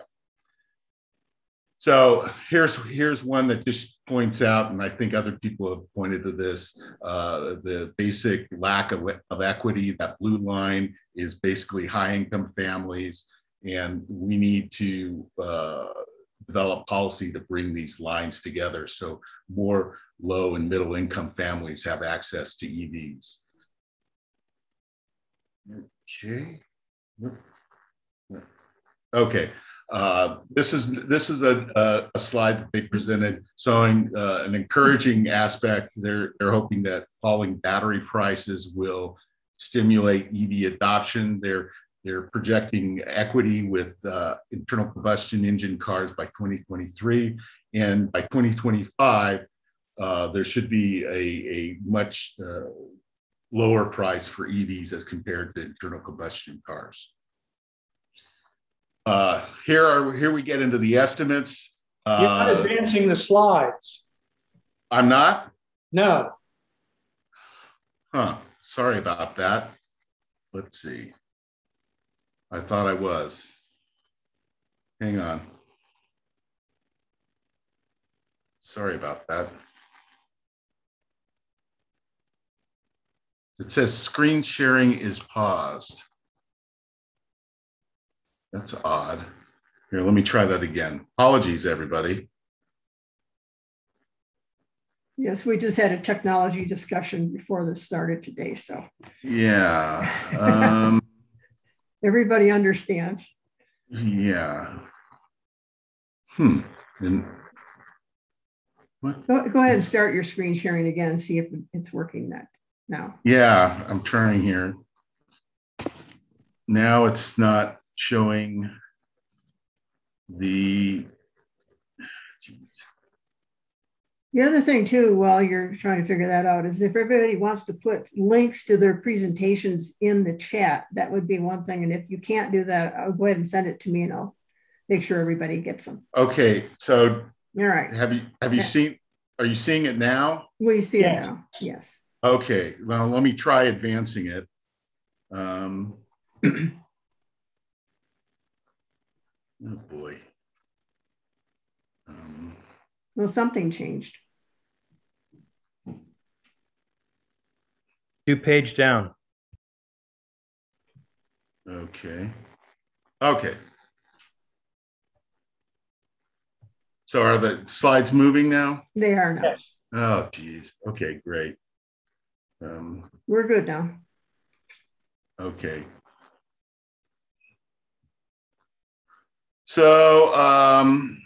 So here's, here's one that just points out, and I think other people have pointed to this, uh, the basic lack of, of equity. That blue line is basically high income families, and we need to uh, develop policy to bring these lines together so more low and middle income families have access to E Vs. Okay. Okay. Uh, this is this is a, a, a slide that they presented showing uh, an encouraging aspect. They're they're hoping that falling battery prices will stimulate E V adoption. They're they're projecting equity with uh, internal combustion engine cars by twenty twenty-three, and by twenty twenty-five, uh, there should be a a much uh, lower price for E Vs as compared to internal combustion cars. Uh, here are here we get into the estimates. Uh, You're not advancing the slides. I'm not? No. Huh. Sorry about that. Let's see. I thought I was. Hang on. Sorry about that. It says screen sharing is paused. That's odd. Here, let me try that again. Apologies, everybody. Yes, we just had a technology discussion before this started today, so. Yeah. Um, everybody understands. Yeah. Hmm. And what? Go, go ahead and start your screen sharing again and see if it's working that now. Yeah, I'm trying here. Now it's not showing the, geez. The other thing too, while you're trying to figure that out, is if everybody wants to put links to their presentations in the chat, that would be one thing. And if you can't do that, I'll go ahead and send it to me and I'll make sure everybody gets them. Okay, so all right. Have you have you yeah. seen, are you seeing it now? We see yeah. it now, yes. Okay, well, let me try advancing it. Um, oh boy. Um, well, something changed. Two page down. Okay. Okay. So are the slides moving now? They are now. Yes. Oh, geez. Okay, great. Um, We're good now. Okay. So um,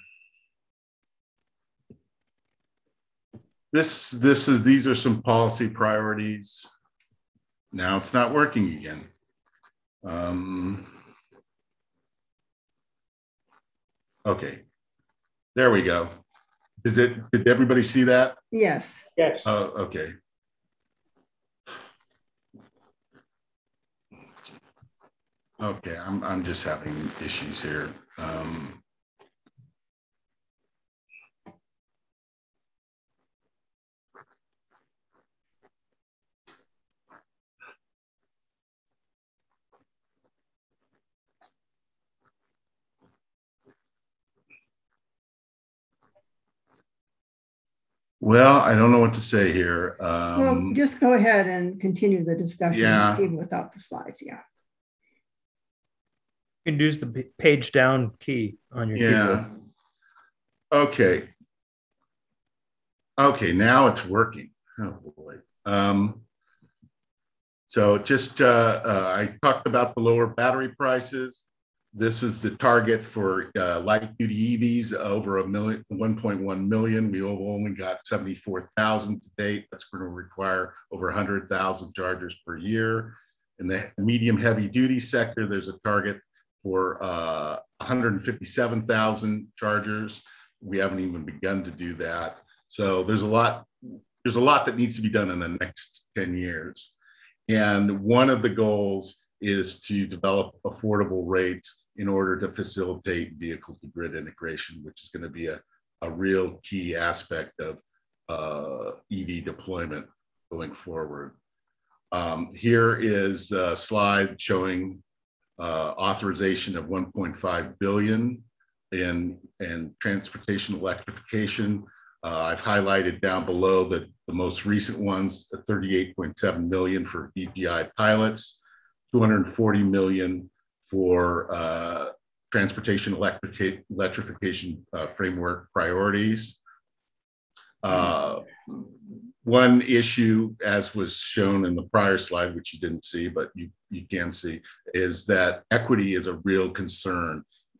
this this is these are some policy priorities. Now it's not working again. Um, okay. There we go. Is it, did everybody see that? Yes. Yes. Oh, okay. Okay, I'm, I'm just having issues here. Um, Well, I don't know what to say here. Um, well, just go ahead and continue the discussion yeah. even without the slides. Yeah. You can use the page down key on your yeah. keyboard. Okay. Okay, now it's working. Oh boy. Um, so just, uh, uh, I talked about the lower battery prices. This is the target for uh, light duty E Vs over a million, one point one million. We've only got seventy-four thousand to date. That's going to require over one hundred thousand chargers per year. In the medium heavy duty sector, there's a target for uh, one hundred fifty-seven thousand chargers. We haven't even begun to do that. So there's a lot, there's a lot that needs to be done in the next ten years. And one of the goals is to develop affordable rates in order to facilitate vehicle to grid integration, which is going to be a, a real key aspect of uh, E V deployment going forward. Um, here is a slide showing uh, authorization of one point five billion in, in transportation electrification. Uh, I've highlighted down below that the most recent ones, thirty-eight point seven million for V G I pilots, two hundred forty million for uh, transportation electric electrification uh, framework priorities. Uh, one issue, as was shown in the prior slide, which you didn't see, but you, you can see, is that equity is a real concern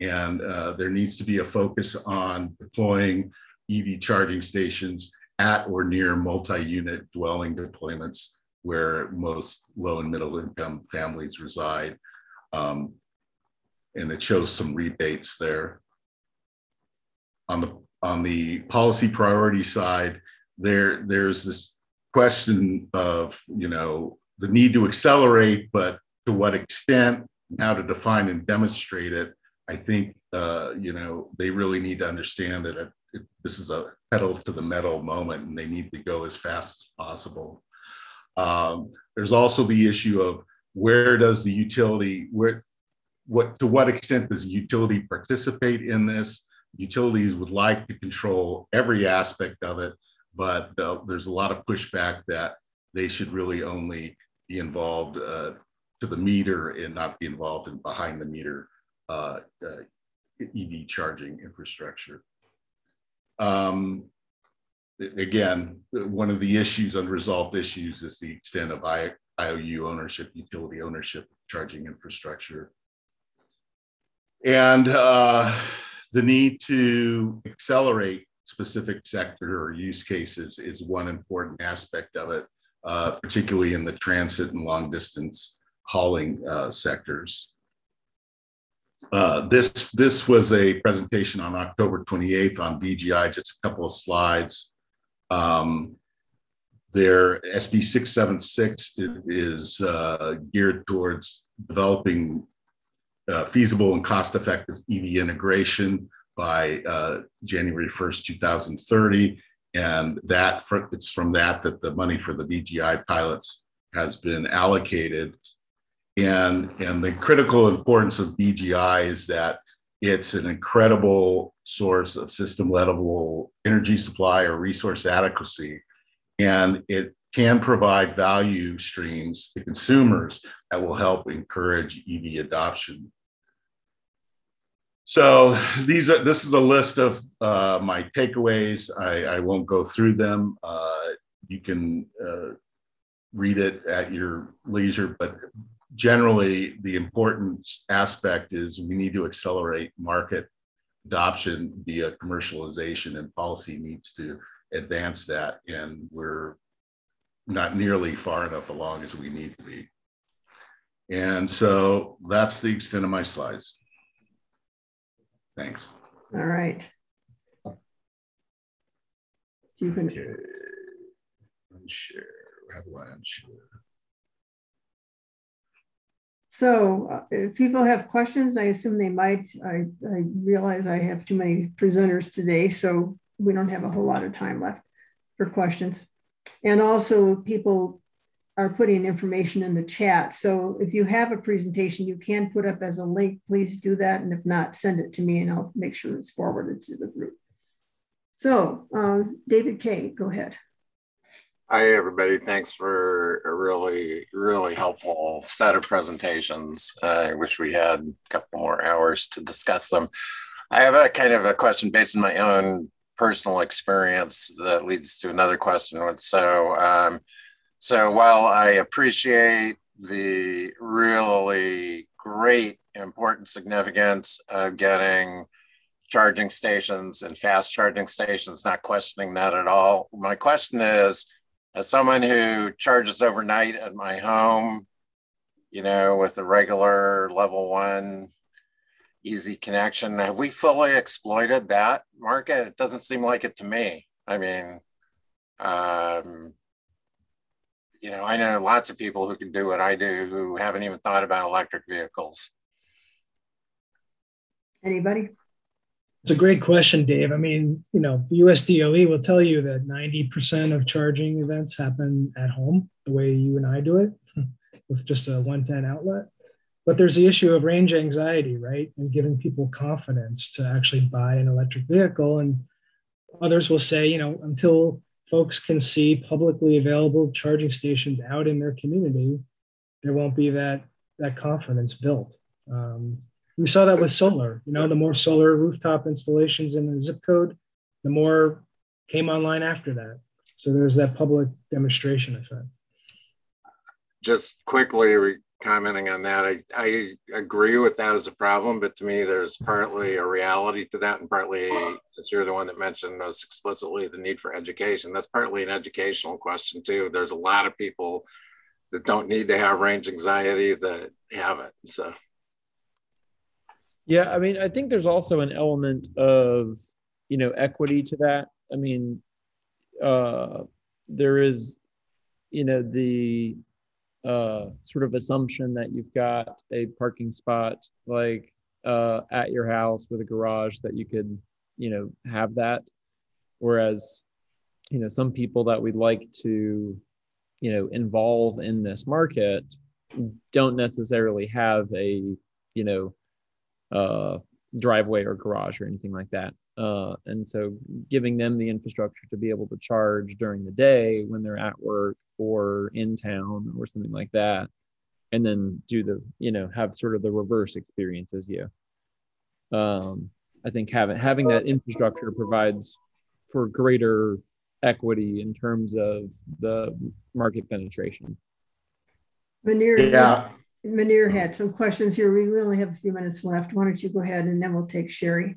And uh, there needs to be a focus on deploying E V charging stations at or near multi-unit dwelling deployments where most low and middle income families reside. Um, and it shows some rebates there. On the, on the policy priority side, there, there's this question of, you know, the need to accelerate, but to what extent, and how to define and demonstrate it. I think, uh, you know, they really need to understand that it, it, this is a pedal to the metal moment and they need to go as fast as possible. Um, there's also the issue of where does the utility, where, what, to what extent does the utility participate in this? Utilities would like to control every aspect of it, but uh, there's a lot of pushback that they should really only be involved uh, to the meter and not be involved in behind the meter uh, uh, E V charging infrastructure. Um, again, one of the issues, unresolved issues, is the extent of I O U ownership, utility ownership, charging infrastructure. And uh, the need to accelerate specific sector or use cases is one important aspect of it, uh, particularly in the transit and long distance hauling uh, sectors. Uh, this, this was a presentation on October twenty-eighth on V G I, just a couple of slides. Um, their S B six seventy-six is uh, geared towards developing uh, feasible and cost-effective E V integration by uh, January first, two thousand thirty. And that it's from that that the money for the V G I pilots has been allocated. And, and the critical importance of V G I is that it's an incredible source of system level energy supply or resource adequacy. And it can provide value streams to consumers that will help encourage E V adoption. So these are, this is a list of uh, my takeaways. I, I won't go through them. Uh, you can uh, read it at your leisure, but generally the important aspect is we need to accelerate market adoption via commercialization, and policy needs to advance that. And we're not nearly far enough along as we need to be. And so that's the extent of my slides. Thanks. All right. You can okay. Unshare. How do I unshare? So uh, if people have questions, I assume they might. I, I realize I have too many presenters today, so we don't have a whole lot of time left for questions. And also people are putting information in the chat. So if you have a presentation you can put up as a link, please do that. And if not, send it to me and I'll make sure it's forwarded to the group. So um, David Kay, go ahead. Hi, everybody. Thanks for a really, really helpful set of presentations. Uh, I wish we had a couple more hours to discuss them. I have a kind of a question based on my own personal experience that leads to another question. So, um, so while I appreciate the really great, important significance of getting charging stations and fast charging stations, not questioning that at all, my question is, as someone who charges overnight at my home, you know, with a regular level one easy connection, have we fully exploited that market? It doesn't seem like it to me. I mean, um, you know, I know lots of people who can do what I do who haven't even thought about electric vehicles. Anybody? It's a great question, Dave. I mean, you know, the U S D O E will tell you that ninety percent of charging events happen at home, the way you and I do it, with just a one ten outlet. But there's the issue of range anxiety, right? And giving people confidence to actually buy an electric vehicle. And others will say, you know, until folks can see publicly available charging stations out in their community, there won't be that, that confidence built. Um, We saw that with solar. You know, the more solar rooftop installations in the zip code, the more came online after that. So there's that public demonstration effect. Just quickly, commenting on that. I, I agree with that as a problem, but to me, there's partly a reality to that, and partly, since you're the one that mentioned most explicitly the need for education, that's partly an educational question too. There's a lot of people that don't need to have range anxiety that have it. So, yeah, I mean, I think there's also an element of, you know, equity to that. I mean, uh, there is, you know, the uh, sort of assumption that you've got a parking spot like uh, at your house with a garage that you could, you know, have that. Whereas, you know, some people that we'd like to, you know, involve in this market don't necessarily have a, you know, uh, driveway or garage or anything like that. Uh, and so giving them the infrastructure to be able to charge during the day when they're at work or in town or something like that, and then do the, you know, have sort of the reverse experience as you. Um, I think having having that infrastructure provides for greater equity in terms of the market penetration. Manir, Yeah. Manir had some questions here. We only have a few minutes left. Why don't you go ahead and then we'll take Sherry.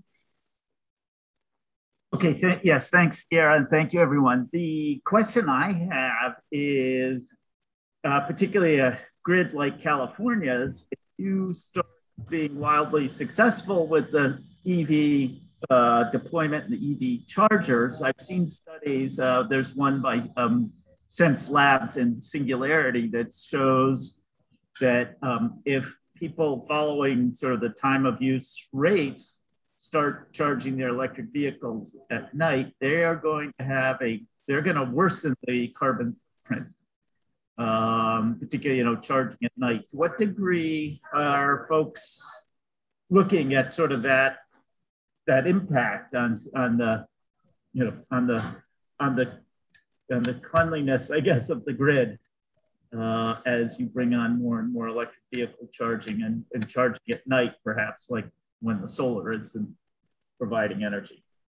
Okay, th yes, thanks, Sarah, and thank you, everyone. The question I have is, uh, particularly a grid like California's, if you start being wildly successful with the E V uh, deployment and the E V chargers, I've seen studies, uh, there's one by um, Sense Labs and Singularity that shows that um, if people following sort of the time of use rates start charging their electric vehicles at night, they are going to have a, they're going to worsen the carbon footprint, um, particularly, you know, charging at night. To what degree are folks looking at sort of that, that impact on, on the, you know, on the, on the, on the cleanliness, I guess, of the grid uh, as you bring on more and more electric vehicle charging and, and charging at night, perhaps, like when the solar isn't providing energy?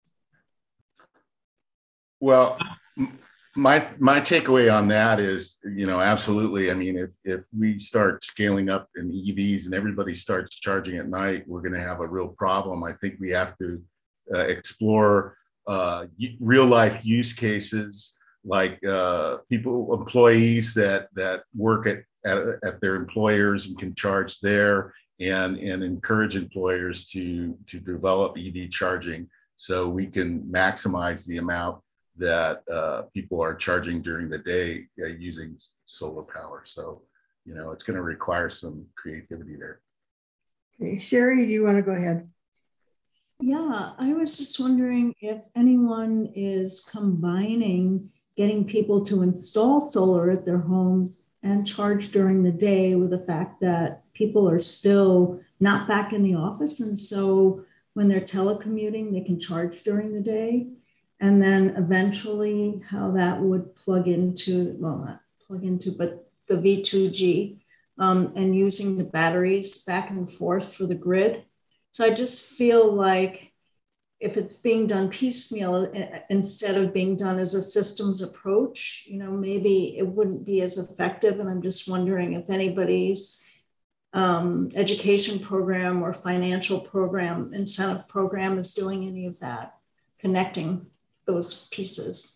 Well, my my takeaway on that is, you know, absolutely. I mean, if if we start scaling up in E Vs and everybody starts charging at night, we're going to have a real problem. I think we have to uh, explore uh, real life use cases, like uh, people, employees that that work at, at at their employers and can charge there. And, and encourage employers to, to develop E V charging so we can maximize the amount that uh, people are charging during the day uh, using solar power. So, you know, it's going to require some creativity there. Okay, Sherry, do you want to go ahead? Yeah, I was just wondering if anyone is combining getting people to install solar at their homes and charge during the day with the fact that people are still not back in the office. And so when they're telecommuting, they can charge during the day. And then eventually how that would plug into, well, not plug into, but the V two G um, and using the batteries back and forth for the grid. So I just feel like if it's being done piecemeal instead of being done as a systems approach, you know, maybe it wouldn't be as effective. And I'm just wondering if anybody's um, education program or financial program, incentive program is doing any of that, connecting those pieces.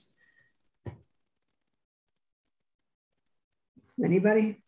Anybody?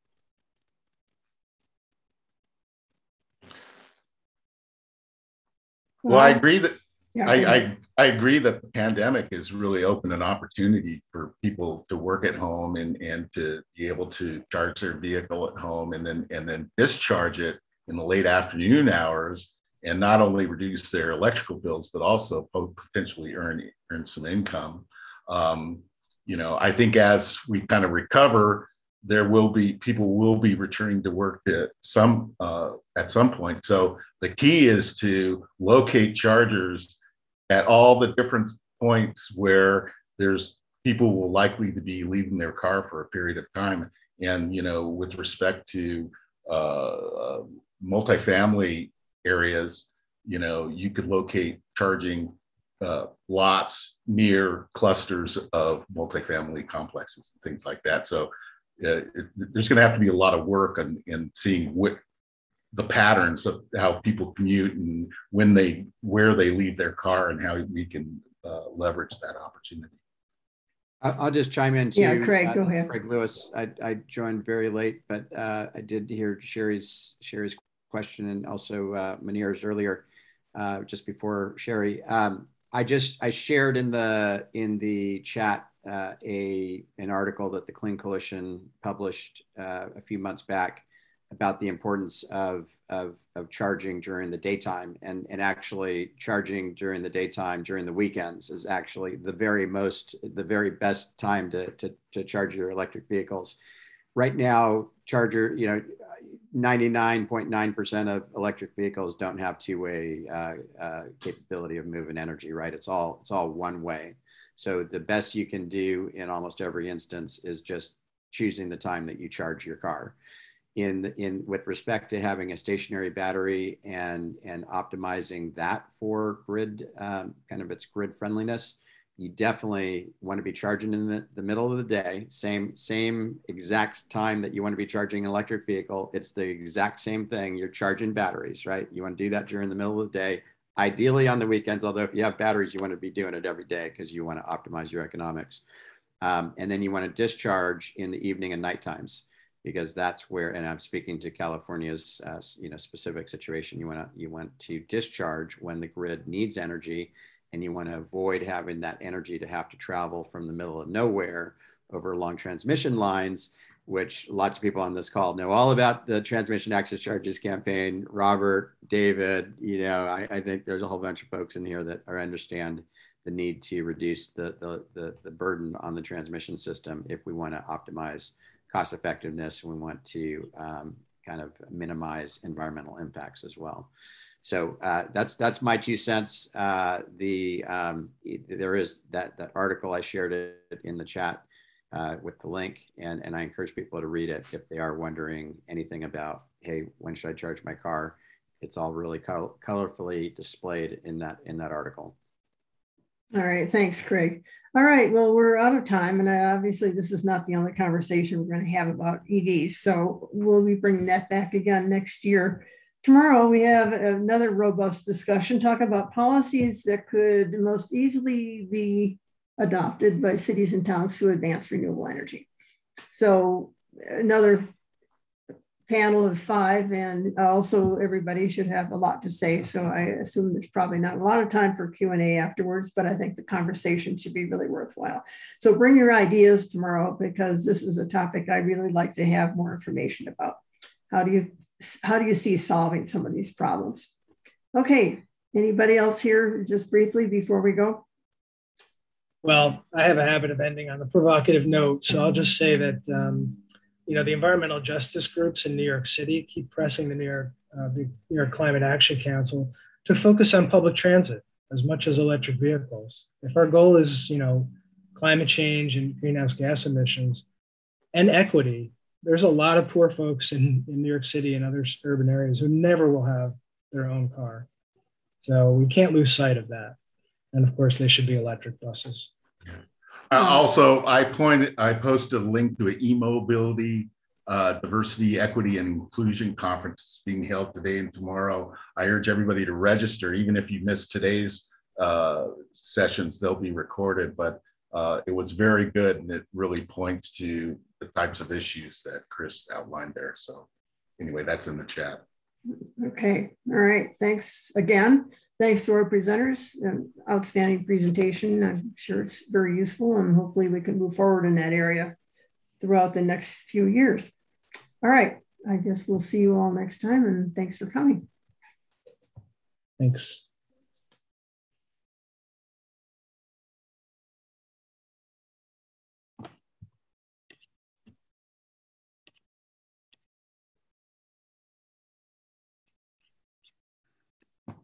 Well, I agree that yeah, I, I I agree that the pandemic has really opened an opportunity for people to work at home and and to be able to charge their vehicle at home and then and then discharge it in the late afternoon hours and not only reduce their electrical bills but also potentially earn earn some income. Um, you know, I think as we kind of recover, there will be people will be returning to work at some uh, at some point. So the key is to locate chargers at all the different points where there's people will likely to be leaving their car for a period of time. And you know, with respect to uh, uh, multifamily areas, you know, you could locate charging uh, lots near clusters of multifamily complexes, things like that. So uh, it, there's going to have to be a lot of work in, in seeing what the patterns of how people commute and when they, where they leave their car and how we can uh, leverage that opportunity. I'll just chime in too. Yeah, Craig, uh, go ahead. Craig Lewis. I, I joined very late, but uh, I did hear Sherry's Sherry's question and also uh, Manir's earlier, uh, just before Sherry. Um, I just I shared in the in the chat uh, a an article that the Clean Coalition published uh, a few months back about the importance of, of, of charging during the daytime, and, and actually charging during the daytime during the weekends is actually the very most, the very best time to, to, to charge your electric vehicles. Right now, charger, you know, ninety-nine point nine percent of electric vehicles don't have two-way uh, uh, capability of moving energy, right? It's all, it's all one way. So the best you can do in almost every instance is just choosing the time that you charge your car. In, in with respect to having a stationary battery and, and optimizing that for grid, um, kind of its grid friendliness, you definitely want to be charging in the, the middle of the day, same, same exact time that you want to be charging an electric vehicle. It's the exact same thing. You're charging batteries, right? You want to do that during the middle of the day, ideally on the weekends, although if you have batteries, you want to be doing it every day because you want to optimize your economics. Um, and then you want to discharge in the evening and night times, because that's where, and I'm speaking to California's uh, you know, specific situation, you want to you want to discharge when the grid needs energy, and you want to avoid having that energy to have to travel from the middle of nowhere over long transmission lines, which lots of people on this call know all about the transmission access charges campaign. Robert, David, you know, I, I think there's a whole bunch of folks in here that are understand the need to reduce the, the, the, the burden on the transmission system if we want to optimize cost effectiveness, and we want to um, kind of minimize environmental impacts as well. So uh, that's that's my two cents. Uh, the um, there is that that article, I shared it in the chat uh, with the link, and and I encourage people to read it if they are wondering anything about, hey, when should I charge my car? It's all really color colorfully displayed in that in that article. All right, thanks, Craig. All right, well, we're out of time, and obviously this is not the only conversation we're going to have about E Vs, so we'll be bringing that back again next year. Tomorrow, we have another robust discussion, talk about policies that could most easily be adopted by cities and towns to advance renewable energy. So another panel of five, and also everybody should have a lot to say. So I assume there's probably not a lot of time for Q and A afterwards, but I think the conversation should be really worthwhile. So bring your ideas tomorrow, because this is a topic I really like to have more information about. How do you, how do you see solving some of these problems? Okay, anybody else here just briefly before we go? Well, I have a habit of ending on a provocative note, so I'll just say that um, you know, the environmental justice groups in New York City keep pressing the New York, uh, the New York Climate Action Council to focus on public transit as much as electric vehicles. If our goal is, you know, climate change and greenhouse gas emissions and equity, there's a lot of poor folks in, in New York City and other urban areas who never will have their own car. So we can't lose sight of that. And of course, they should be electric buses. Uh, also, I pointed, I posted a link to an e-mobility, uh, diversity, equity, and inclusion conference being held today and tomorrow. I urge everybody to register, even if you missed today's uh, sessions, they'll be recorded, but uh, it was very good, and it really points to the types of issues that Chris outlined there. So anyway, that's in the chat. Okay, all right, thanks again. Thanks to our presenters, an outstanding presentation. I'm sure it's very useful, and hopefully we can move forward in that area throughout the next few years. All right, I guess we'll see you all next time, and thanks for coming. Thanks.